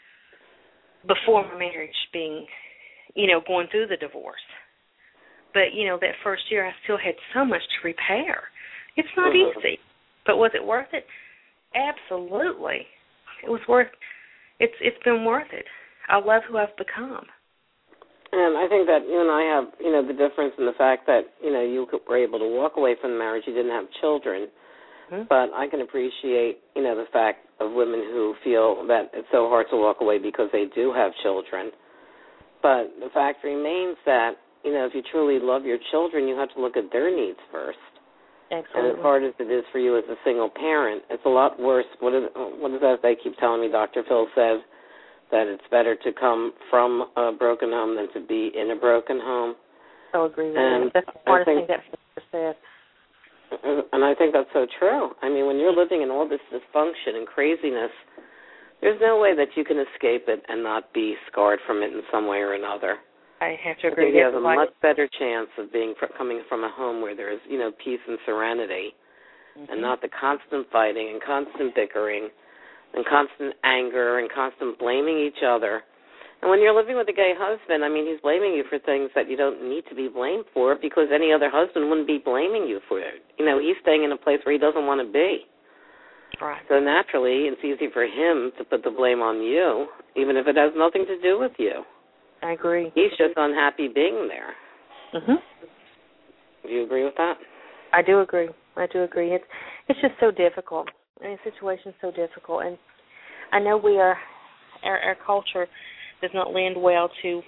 before my marriage being, you know, going through the divorce. But, you know, that first year I still had so much to repair. It's not mm-hmm. easy. But was it worth it? Absolutely. It was worth, it's it's been worth it. I love who I've become. And I think that you and I have, you know, the difference in the fact that, you know, you were able to walk away from the marriage. You didn't have children. Mm-hmm. But I can appreciate, you know, the fact of women who feel that it's so hard to walk away because they do have children. But the fact remains that, you know, if you truly love your children, you have to look at their needs first. Absolutely. And as hard as it is for you as a single parent, it's a lot worse. What is, what is that they keep telling me? Doctor Phil says that it's better to come from a broken home than to be in a broken home. I agree with and you. That's the hardest think, thing that Sister said. And I think that's so true. I mean, when you're living in all this dysfunction and craziness, there's no way that you can escape it and not be scarred from it in some way or another. I have to agree. I think you have a much better chance of being coming from a home where there is, you know, peace and serenity, mm-hmm. and not the constant fighting and constant bickering and constant anger and constant blaming each other. And when you're living with a gay husband, I mean, he's blaming you for things that you don't need to be blamed for because any other husband wouldn't be blaming you for it. You know, he's staying in a place where he doesn't want to be. Right. So naturally, it's easy for him to put the blame on you, even if it has nothing to do with you. I agree. He's just unhappy being there. Mhm. Do you agree with that? I do agree. I do agree. It's it's just so difficult. I mean, the situation's so difficult, and I know we are. Our, our culture does not lend well to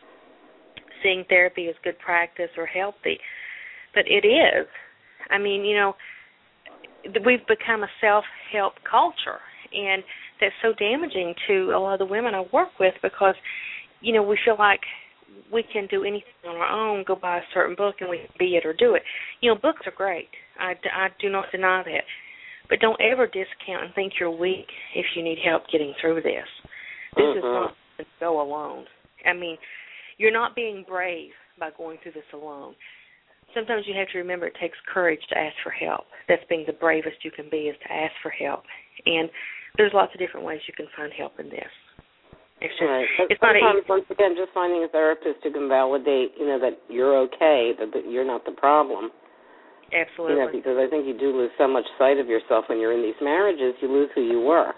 seeing therapy as good practice or healthy, but it is. I mean, you know, we've become a self-help culture, and that's so damaging to a lot of the women I work with because, you know, we feel like we can do anything on our own, go buy a certain book, and we can be it or do it. You know, books are great. I, I do not deny that. But don't ever discount and think you're weak if you need help getting through this. This mm-hmm. is not to go alone. I mean, you're not being brave by going through this alone. Sometimes you have to remember it takes courage to ask for help. That's being the bravest you can be, is to ask for help. And there's lots of different ways you can find help in this. It's just, right. it's not sometimes, easy. once again, just finding a therapist who can validate, you know, that you're okay, that, that you're not the problem. Absolutely. You know, because I think you do lose so much sight of yourself when you're in these marriages. You lose who you were.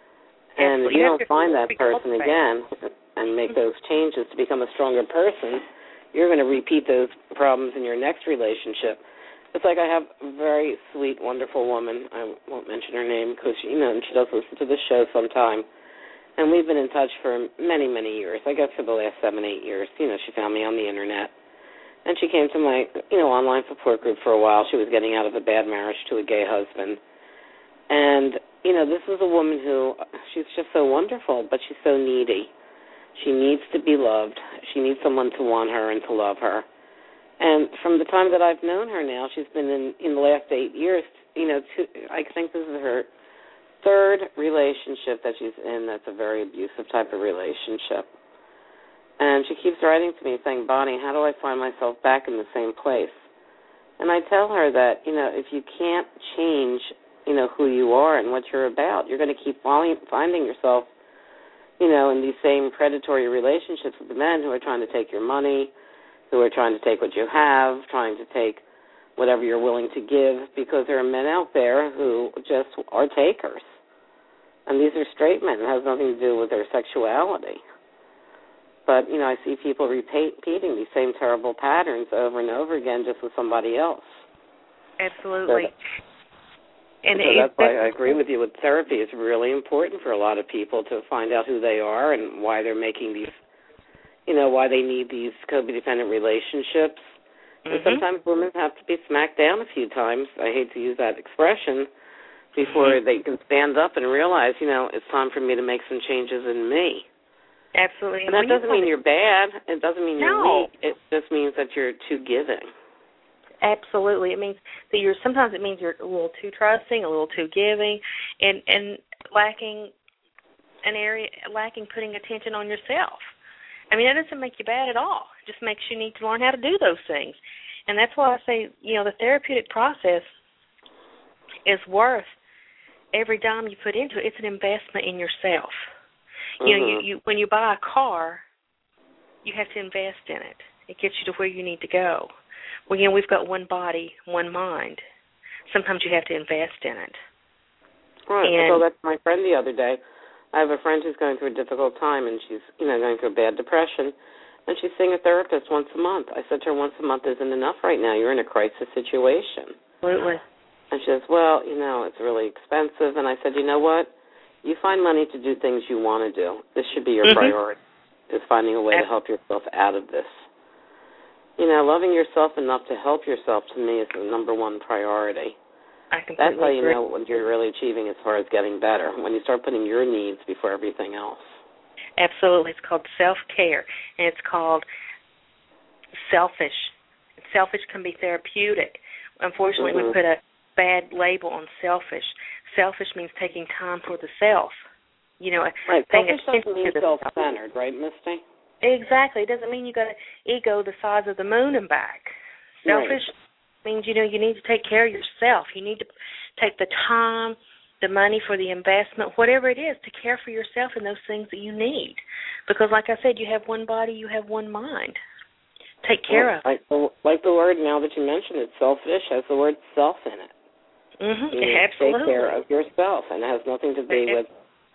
And Absolutely. if you, you don't find that person again and make those changes to become a stronger person, you're going to repeat those problems in your next relationship. It's like I have a very sweet, wonderful woman. I won't mention her name because, you know, she does listen to this show sometime. And we've been in touch for many, many years. I guess for the last seven, eight years. You know, she found me on the Internet. And she came to my, you know, online support group for a while. She was getting out of a bad marriage to a gay husband. And, you know, this is a woman who, she's just so wonderful, but she's so needy. She needs to be loved. She needs someone to want her and to love her. And from the time that I've known her now, she's been in, in the last eight years, you know, two, I think this is her third relationship that she's in that's a very abusive type of relationship. And she keeps writing to me saying, Bonnie, how do I find myself back in the same place? And I tell her that, you know, if you can't change, you know, who you are and what you're about, you're going to keep finding yourself, you know, in these same predatory relationships with the men who are trying to take your money, who are trying to take what you have, trying to take whatever you're willing to give, because there are men out there who just are takers. And these are straight men. It has nothing to do with their sexuality. But, you know, I see people repeating these same terrible patterns over and over again just with somebody else. Absolutely. So, and so that's why I agree with you with therapy. It's really important for a lot of people to find out who they are and why they're making these, you know, why they need these codependent relationships. Mm-hmm. And sometimes women have to be smacked down a few times. I hate to use that expression, before mm-hmm. they can stand up and realize, you know, it's time for me to make some changes in me. Absolutely. And that doesn't mean you're bad. It doesn't mean you're no. weak. It just means that you're too giving. Absolutely. It means that you're, sometimes it means you're a little too trusting, a little too giving, and, and lacking an area, lacking putting attention on yourself. I mean, that doesn't make you bad at all. It just makes you need to learn how to do those things. And that's why I say, you know, the therapeutic process is worth every dime you put into it. It's an investment in yourself. You know, you, you when you buy a car, you have to invest in it. It gets you to where you need to go. Well, you know, we've got one body, one mind. Sometimes you have to invest in it. Right. And, I told that to my friend the other day. I have a friend who's going through a difficult time, and she's, you know, going through a bad depression, and she's seeing a therapist once a month. I said to her, once a month isn't enough right now. You're in a crisis situation. Absolutely. And she says, well, you know, it's really expensive. And I said, you know what? You find money to do things you want to do. This should be your mm-hmm. priority, is finding a way to help yourself out of this. You know, loving yourself enough to help yourself, to me, is the number one priority. I completely That's how you agree. know what you're really achieving as far as getting better, when you start putting your needs before everything else. Absolutely. It's called self-care, and it's called selfish. Selfish can be therapeutic. Unfortunately, mm-hmm. we put a bad label on selfish. Selfish means taking time for the self. You know, right. Selfish doesn't mean self-centered, right, Misty? Exactly. It doesn't mean you got an ego the size of the moon and back. Selfish right. means, you know, you need to take care of yourself. You need to take the time, the money for the investment, whatever it is, to care for yourself and those things that you need. Because, like I said, you have one body, you have one mind. Take care well, of it. Like the, like the word, now that you mentioned it, selfish has the word self in it. Mm-hmm. You need Absolutely. to take care of yourself, and it has nothing to do with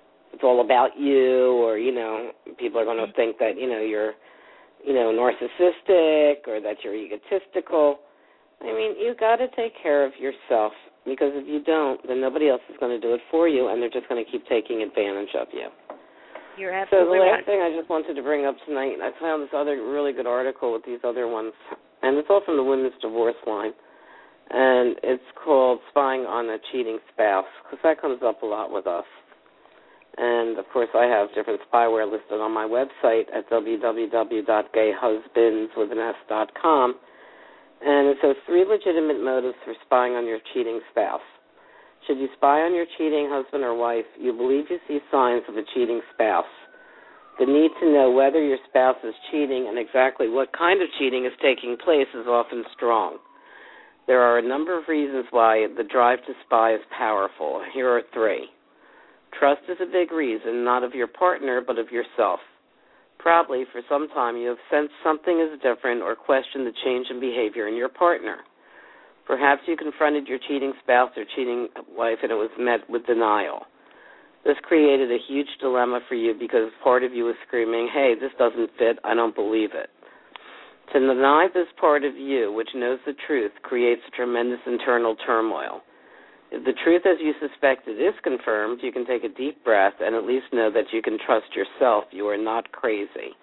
it's all about you, or, you know, people are going to think that, you know, you're, you know, narcissistic or that you're egotistical. I mean, you got to take care of yourself, because if you don't, then nobody else is going to do it for you, and they're just going to keep taking advantage of you. You're absolutely right. So the last right. thing I just wanted to bring up tonight, I found this other really good article with these other ones, and it's all from the Women's Divorce Line, and it's called Spying on a Cheating Spouse, because that comes up a lot with us. And, of course, I have different spyware listed on my website at w w w dot gay husbands with an s dot com. And it says three legitimate motives for spying on your cheating spouse. Should you spy on your cheating husband or wife, you believe you see signs of a cheating spouse. The need to know whether your spouse is cheating and exactly what kind of cheating is taking place is often strong. There are a number of reasons why the drive to spy is powerful. Here are three. Trust is a big reason, not of your partner, but of yourself. Probably for some time you have sensed something is different or questioned the change in behavior in your partner. Perhaps you confronted your cheating spouse or cheating wife and it was met with denial. This created a huge dilemma for you because part of you is screaming, hey, this doesn't fit, I don't believe it. To deny this part of you, which knows the truth, creates a tremendous internal turmoil. If the truth as you suspected is confirmed, you can take a deep breath and at least know that you can trust yourself. You are not crazy.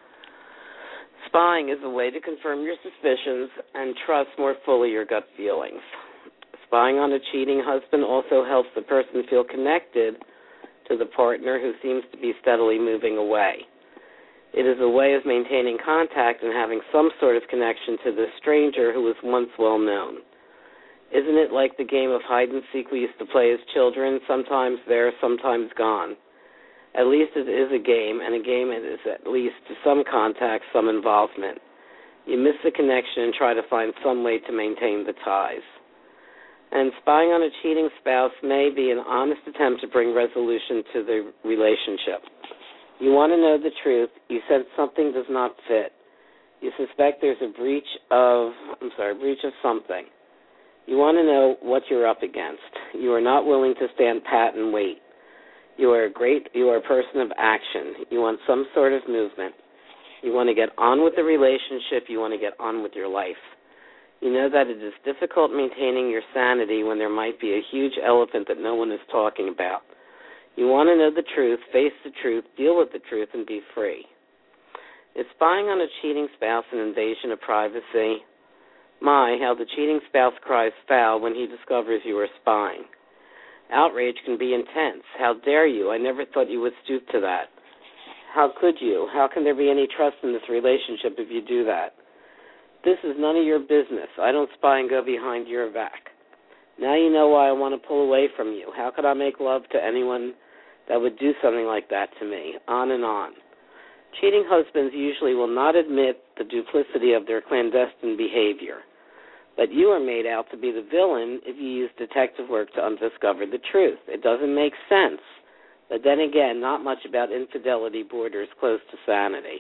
Spying is a way to confirm your suspicions and trust more fully your gut feelings. Spying on a cheating husband also helps the person feel connected to the partner who seems to be steadily moving away. It is a way of maintaining contact and having some sort of connection to the stranger who was once well known. Isn't it like the game of hide-and-seek we used to play as children, sometimes there, sometimes gone? At least it is a game, and a game it is at least to some contact, some involvement. You miss the connection and try to find some way to maintain the ties. And spying on a cheating spouse may be an honest attempt to bring resolution to the relationship. You want to know the truth. You sense something does not fit. You suspect there's a breach of, I'm sorry, breach of something. You want to know what you're up against. You are not willing to stand pat and wait. You are a great, you are a person of action. You want some sort of movement. You want to get on with the relationship. You want to get on with your life. You know that it is difficult maintaining your sanity when there might be a huge elephant that no one is talking about. You want to know the truth, face the truth, deal with the truth, and be free. Is spying on a cheating spouse an invasion of privacy? My, how the cheating spouse cries foul when he discovers you are spying. Outrage can be intense. How dare you? I never thought you would stoop to that. How could you? How can there be any trust in this relationship if you do that? This is none of your business. I don't spy and go behind your back. Now you know why I want to pull away from you. How could I make love to anyone that would do something like that to me? On and on. Cheating husbands usually will not admit the duplicity of their clandestine behavior. But you are made out to be the villain if you use detective work to undiscover the truth. It doesn't make sense. But then again, not much about infidelity borders close to sanity.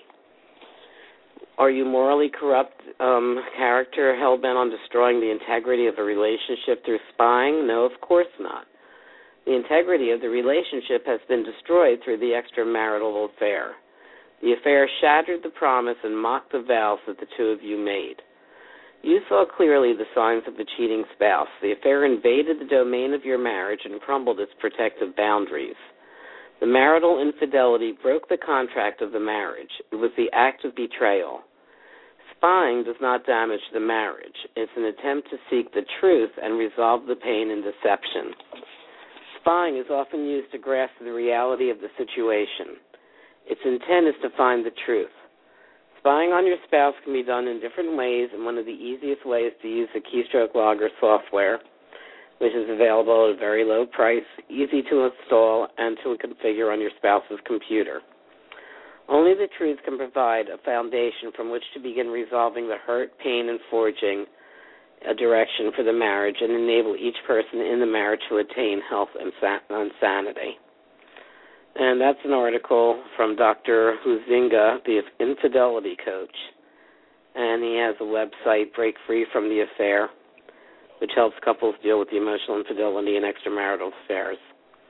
Are you morally corrupt um, character hell-bent on destroying the integrity of a relationship through spying? No, of course not. The integrity of the relationship has been destroyed through the extramarital affair. The affair shattered the promise and mocked the vows that the two of you made. You saw clearly the signs of the cheating spouse. The affair invaded the domain of your marriage and crumbled its protective boundaries. The marital infidelity broke the contract of the marriage. It was the act of betrayal. Spying does not damage the marriage. It's an attempt to seek the truth and resolve the pain and deception. Spying is often used to grasp the reality of the situation. Its intent is to find the truth. Spying on your spouse can be done in different ways, and one of the easiest ways is to use the Keystroke Logger software, which is available at a very low price, easy to install, and to configure on your spouse's computer. Only the truth can provide a foundation from which to begin resolving the hurt, pain, and forging a direction for the marriage and enable each person in the marriage to attain health and sanity. And that's an article from Doctor Huizinga, the infidelity coach. And he has a website, Break Free from the Affair, which helps couples deal with the emotional infidelity and extramarital affairs.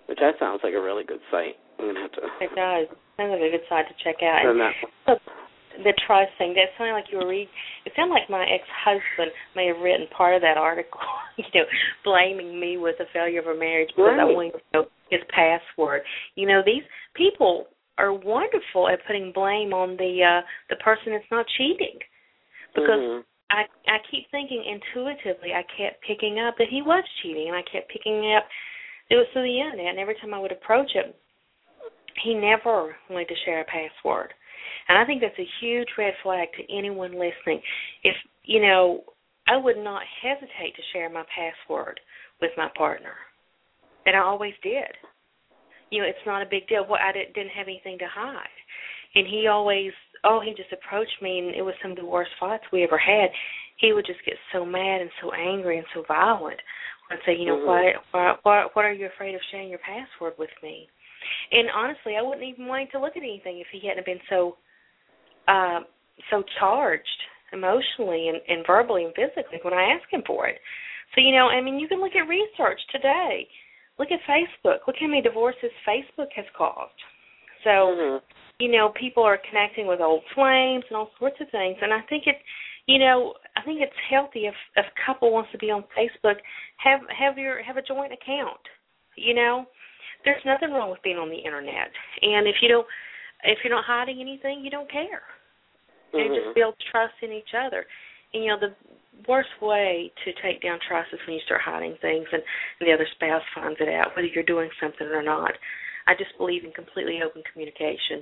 which that sounds like a really good site. I'm gonna have to. It does. Sounds like a good site to check out. And and that, the trust thing, that sounded like you were reading. It sounded like my ex-husband may have written part of that article, you know, blaming me with the failure of a marriage because right. I wanted to know his password. You know, these people are wonderful at putting blame on the uh, the person that's not cheating, because mm-hmm. I I keep thinking intuitively I kept picking up that he was cheating, and I kept picking up it was through the internet, and every time I would approach him, he never wanted to share a password. And I think that's a huge red flag to anyone listening. If, you know, I would not hesitate to share my password with my partner. And I always did. You know, it's not a big deal. Well, I didn't have anything to hide. And he always, oh, he just approached me, and it was some of the worst fights we ever had. He would just get so mad and so angry and so violent. I'd say, you know, mm-hmm. why, why, what are you afraid of sharing your password with me? And honestly, I wouldn't even want to look at anything if he hadn't been so uh, so charged emotionally and, and verbally and physically when I asked him for it. So, you know, I mean, you can look at research today. Look at Facebook. Look how many divorces Facebook has caused. So, mm-hmm. you know, people are connecting with old flames and all sorts of things. And I think it, you know, I think it's healthy if, if a couple wants to be on Facebook, have have your have a joint account. You know, there's nothing wrong with being on the internet. And if you don't, if you're not hiding anything, you don't care. Mm-hmm. And it just builds trust in each other. And, you know, the worst way to take down trust is when you start hiding things and, and the other spouse finds it out, whether you're doing something or not. I just believe in completely open communication.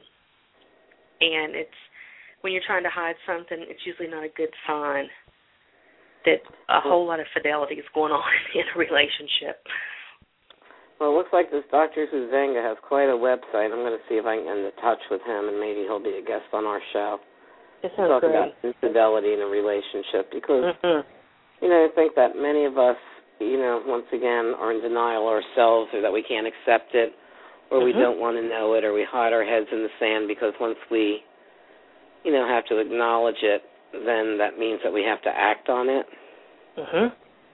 And it's when you're trying to hide something, it's usually not a good sign that a whole lot of fidelity is going on in a relationship. Well, it looks like this Doctor Huizenga has quite a website. I'm going to see if I can get in touch with him, and maybe he'll be a guest on our show. It sounds Talk great. about infidelity in a relationship, because, mm-hmm. you know, I think that many of us, you know, once again, are in denial ourselves, or that we can't accept it, or mm-hmm. we don't want to know it, or we hide our heads in the sand, because once we, you know, have to acknowledge it, then that means that we have to act on it. Mm-hmm.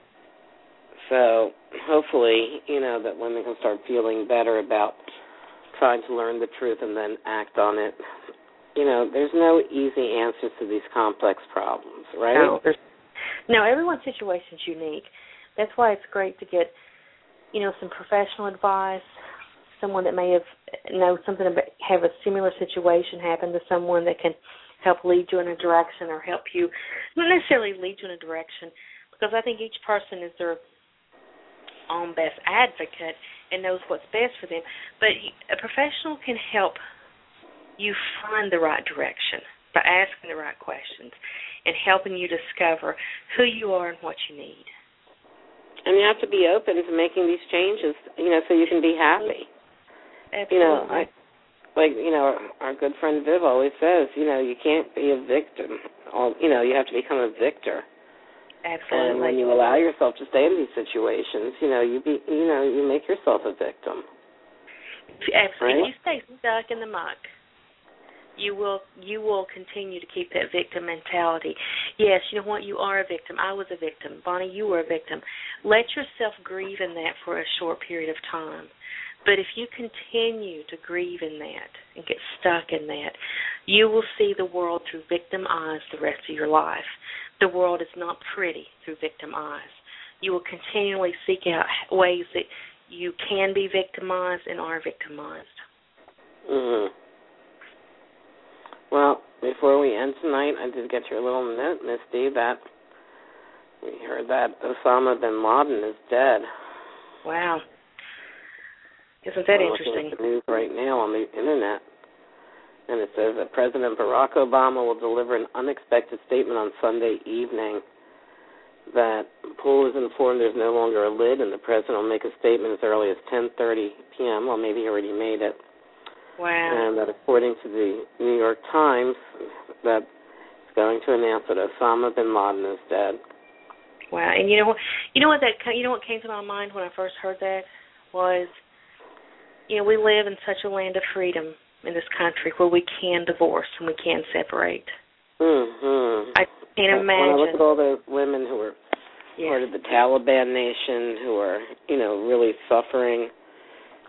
So hopefully, you know, that women can start feeling better about trying to learn the truth and then act on it. You know, there's no easy answers to these complex problems, right? No, there's, no, everyone's situation is unique. That's why it's great to get, you know, some professional advice, someone that may have know something about, have a similar situation happen to someone that can help lead you in a direction or help you, not necessarily lead you in a direction, because I think each person is their own best advocate and knows what's best for them. But a professional can help you find the right direction by asking the right questions and helping you discover who you are and what you need. And you have to be open to making these changes, you know, so you can be happy. Absolutely. You know, I, like, you know, our good friend Viv always says, you know, you can't be a victim. You know, you have to become a victor. Absolutely. And when you allow yourself to stay in these situations, you know, you be, you know, you make yourself a victim. Absolutely. Right? If you stay stuck in the muck, you will you will continue to keep that victim mentality. Yes, you know what? You are a victim. I was a victim. Bonnie, you were a victim. Let yourself grieve in that for a short period of time. But if you continue to grieve in that and get stuck in that, you will see the world through victim eyes the rest of your life. The world is not pretty through victim eyes. You will continually seek out ways that you can be victimized and are victimized. Mm-hmm. Well, before we end tonight, I did get your little note, Misty, that we heard that Osama bin Laden is dead. Wow. Isn't that I'm interesting? looking at the news right now on the internet, and it says that President Barack Obama will deliver an unexpected statement on Sunday evening. That Pool is informed there's no longer a lid, and the president will make a statement as early as ten thirty p.m. Well, maybe he already made it. Wow. And that according to the New York Times, that it's going to announce that Osama bin Laden is dead. Wow. And you know what? You know what that? You know what came to my mind when I first heard that was, you know, we live in such a land of freedom in this country where we can divorce and we can separate. Mm-hmm. I can't imagine. When I look at all those women who are yes. part of the Taliban nation, who are, you know, really suffering,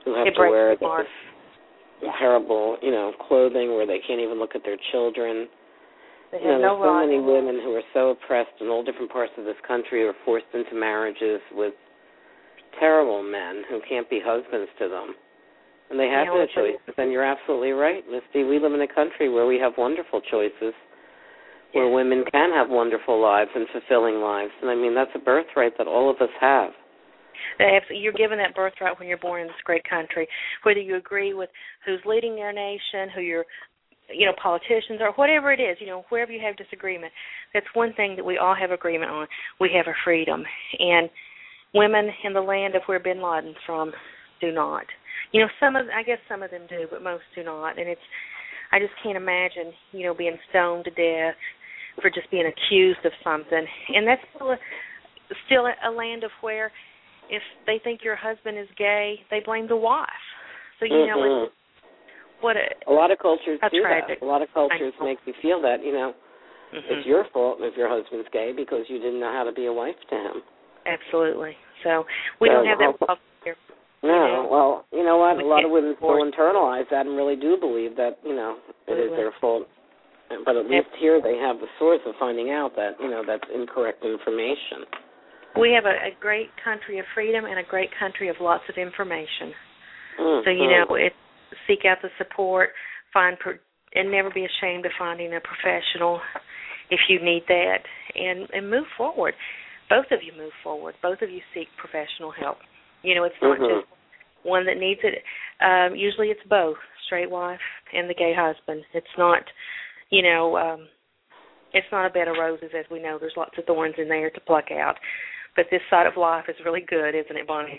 who have it to breaks wear my heart. this terrible, you know, clothing where they can't even look at their children. They You know, have there's no so right. many women who are so oppressed in all different parts of this country, are forced into marriages with terrible men who can't be husbands to them. And they have You know, no it's choices. And you're absolutely right, Misty. We live in a country where we have wonderful choices, where Yes. women can have wonderful lives and fulfilling lives. And, I mean, that's a birthright that all of us have. They have, you're given that birthright when you're born in this great country, whether you agree with who's leading our nation, who your, you know, politicians are, whatever it is, you know, wherever you have disagreement. That's one thing that we all have agreement on. We have our freedom. And women in the land of where Bin Laden's from do not. You know, some of, I guess some of them do, but most do not. And it's, I just can't imagine, you know, being stoned to death for just being accused of something. And that's still a, still a land of where if they think your husband is gay, they blame the wife. So, you mm-hmm. know, it's, what a... A lot of cultures How do tragic. that. A lot of cultures make you feel that, you know, mm-hmm. it's your fault if your husband's gay because you didn't know how to be a wife to him. Absolutely. So we so, don't have that well, here. No, you know? well, you know what? We a lot of can't women still afford. internalize that and really do believe that, you know, it is Absolutely. their fault. But at least here they have the source of finding out that, you know, that's incorrect information. We have a, a great country of freedom and a great country of lots of information. Mm-hmm. So, you know, it, seek out the support, find per, and never be ashamed of finding a professional if you need that, and, and move forward. Both of you move forward. Both of you seek professional help. You know, it's not mm-hmm. just one that needs it. Um, usually it's both, straight wife and the gay husband. It's not, you know, um, it's not a bed of roses, as we know. There's lots of thorns in there to pluck out. But this side of life is really good, isn't it, Bonnie?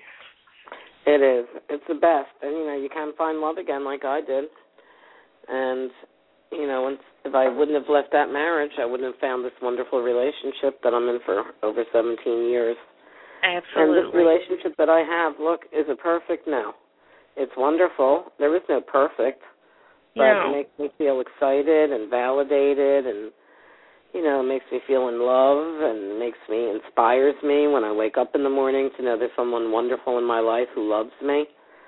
It is. It's the best. And, you know, you can find love again like I did. And, you know, once, if I wouldn't have left that marriage, I wouldn't have found this wonderful relationship that I'm in for over seventeen years. Absolutely. And this relationship that I have, look, is it perfect? No. It's wonderful. There is no perfect. But no. it makes me feel excited and validated, and, you know, it makes me feel in love and makes me, inspires me when I wake up in the morning to know there's someone wonderful in my life who loves me.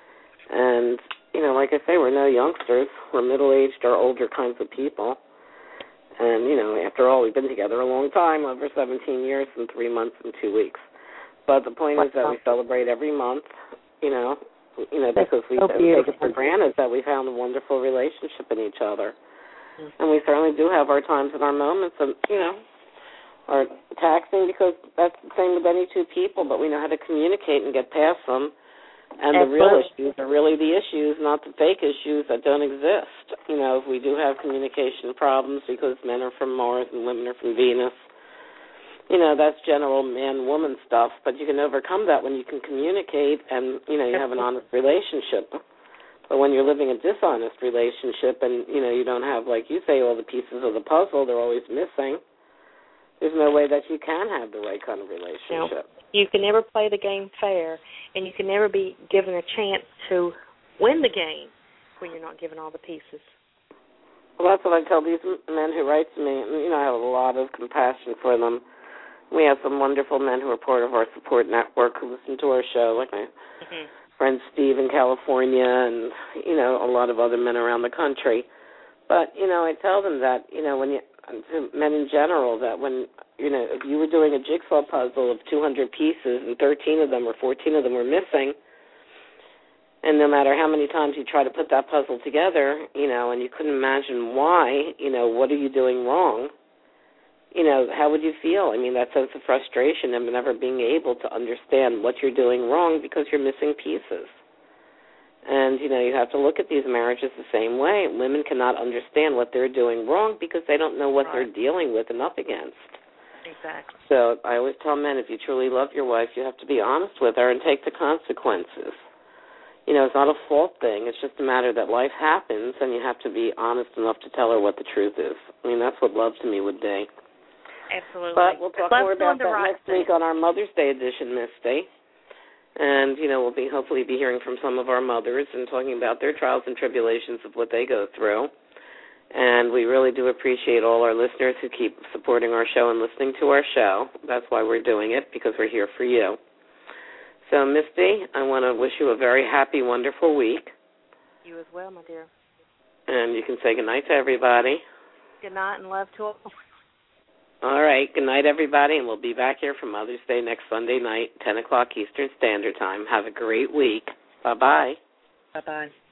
And, you know, like I say, we're no youngsters. We're middle-aged or older kinds of people. And, you know, after all, we've been together a long time, over seventeen years and three months and two weeks. But the point is that we celebrate every month, you know, you know, because we so take it for granted that we found a wonderful relationship in each other. Mm-hmm. And we certainly do have our times and our moments of, you know, are taxing because that's the same with any two people, but we know how to communicate and get past them. And Absolutely. The real issues are really the issues, not the fake issues that don't exist. You know, if we do have communication problems because men are from Mars and women are from Venus, you know, that's general man-woman stuff, but you can overcome that when you can communicate and, you know, you have an honest relationship. But when you're living a dishonest relationship and, you know, you don't have, like you say, all the pieces of the puzzle, they're always missing, there's no way that you can have the right kind of relationship. No. You can never play the game fair, and you can never be given a chance to win the game when you're not given all the pieces. Well, that's what I tell these men who write to me. You know, I have a lot of compassion for them. We have some wonderful men who are part of our support network who listen to our show, like my mm-hmm. friend Steve in California and, you know, a lot of other men around the country. But, you know, I tell them that, you know, when you, to men in general, that when, you know, if you were doing a jigsaw puzzle of two hundred pieces and thirteen of them or fourteen of them were missing, and no matter how many times you try to put that puzzle together, you know, and you couldn't imagine why, you know, what are you doing wrong? You know, how would you feel? I mean, that sense of frustration of never being able to understand what you're doing wrong because you're missing pieces. And, you know, you have to look at these marriages the same way. Women cannot understand what they're doing wrong because they don't know what right. they're dealing with and up against. Exactly. So I always tell men, if you truly love your wife, you have to be honest with her and take the consequences. You know, it's not a fault thing. It's just a matter that life happens, and you have to be honest enough to tell her what the truth is. I mean, that's what love to me would be. Absolutely. But we'll talk Love's more about that right next thing. week on our Mother's Day edition, Misty. And, you know, we'll be hopefully be hearing from some of our mothers and talking about their trials and tribulations of what they go through. And we really do appreciate all our listeners who keep supporting our show and listening to our show. That's why we're doing it, because we're here for you. So, Misty, I want to wish you a very happy, wonderful week. You as well, my dear. And you can say goodnight to everybody. Good night and love to all. All right. Good night, everybody, and we'll be back here for Mother's Day next Sunday night, ten o'clock Eastern Standard Time. Have a great week. Bye-bye. Bye-bye.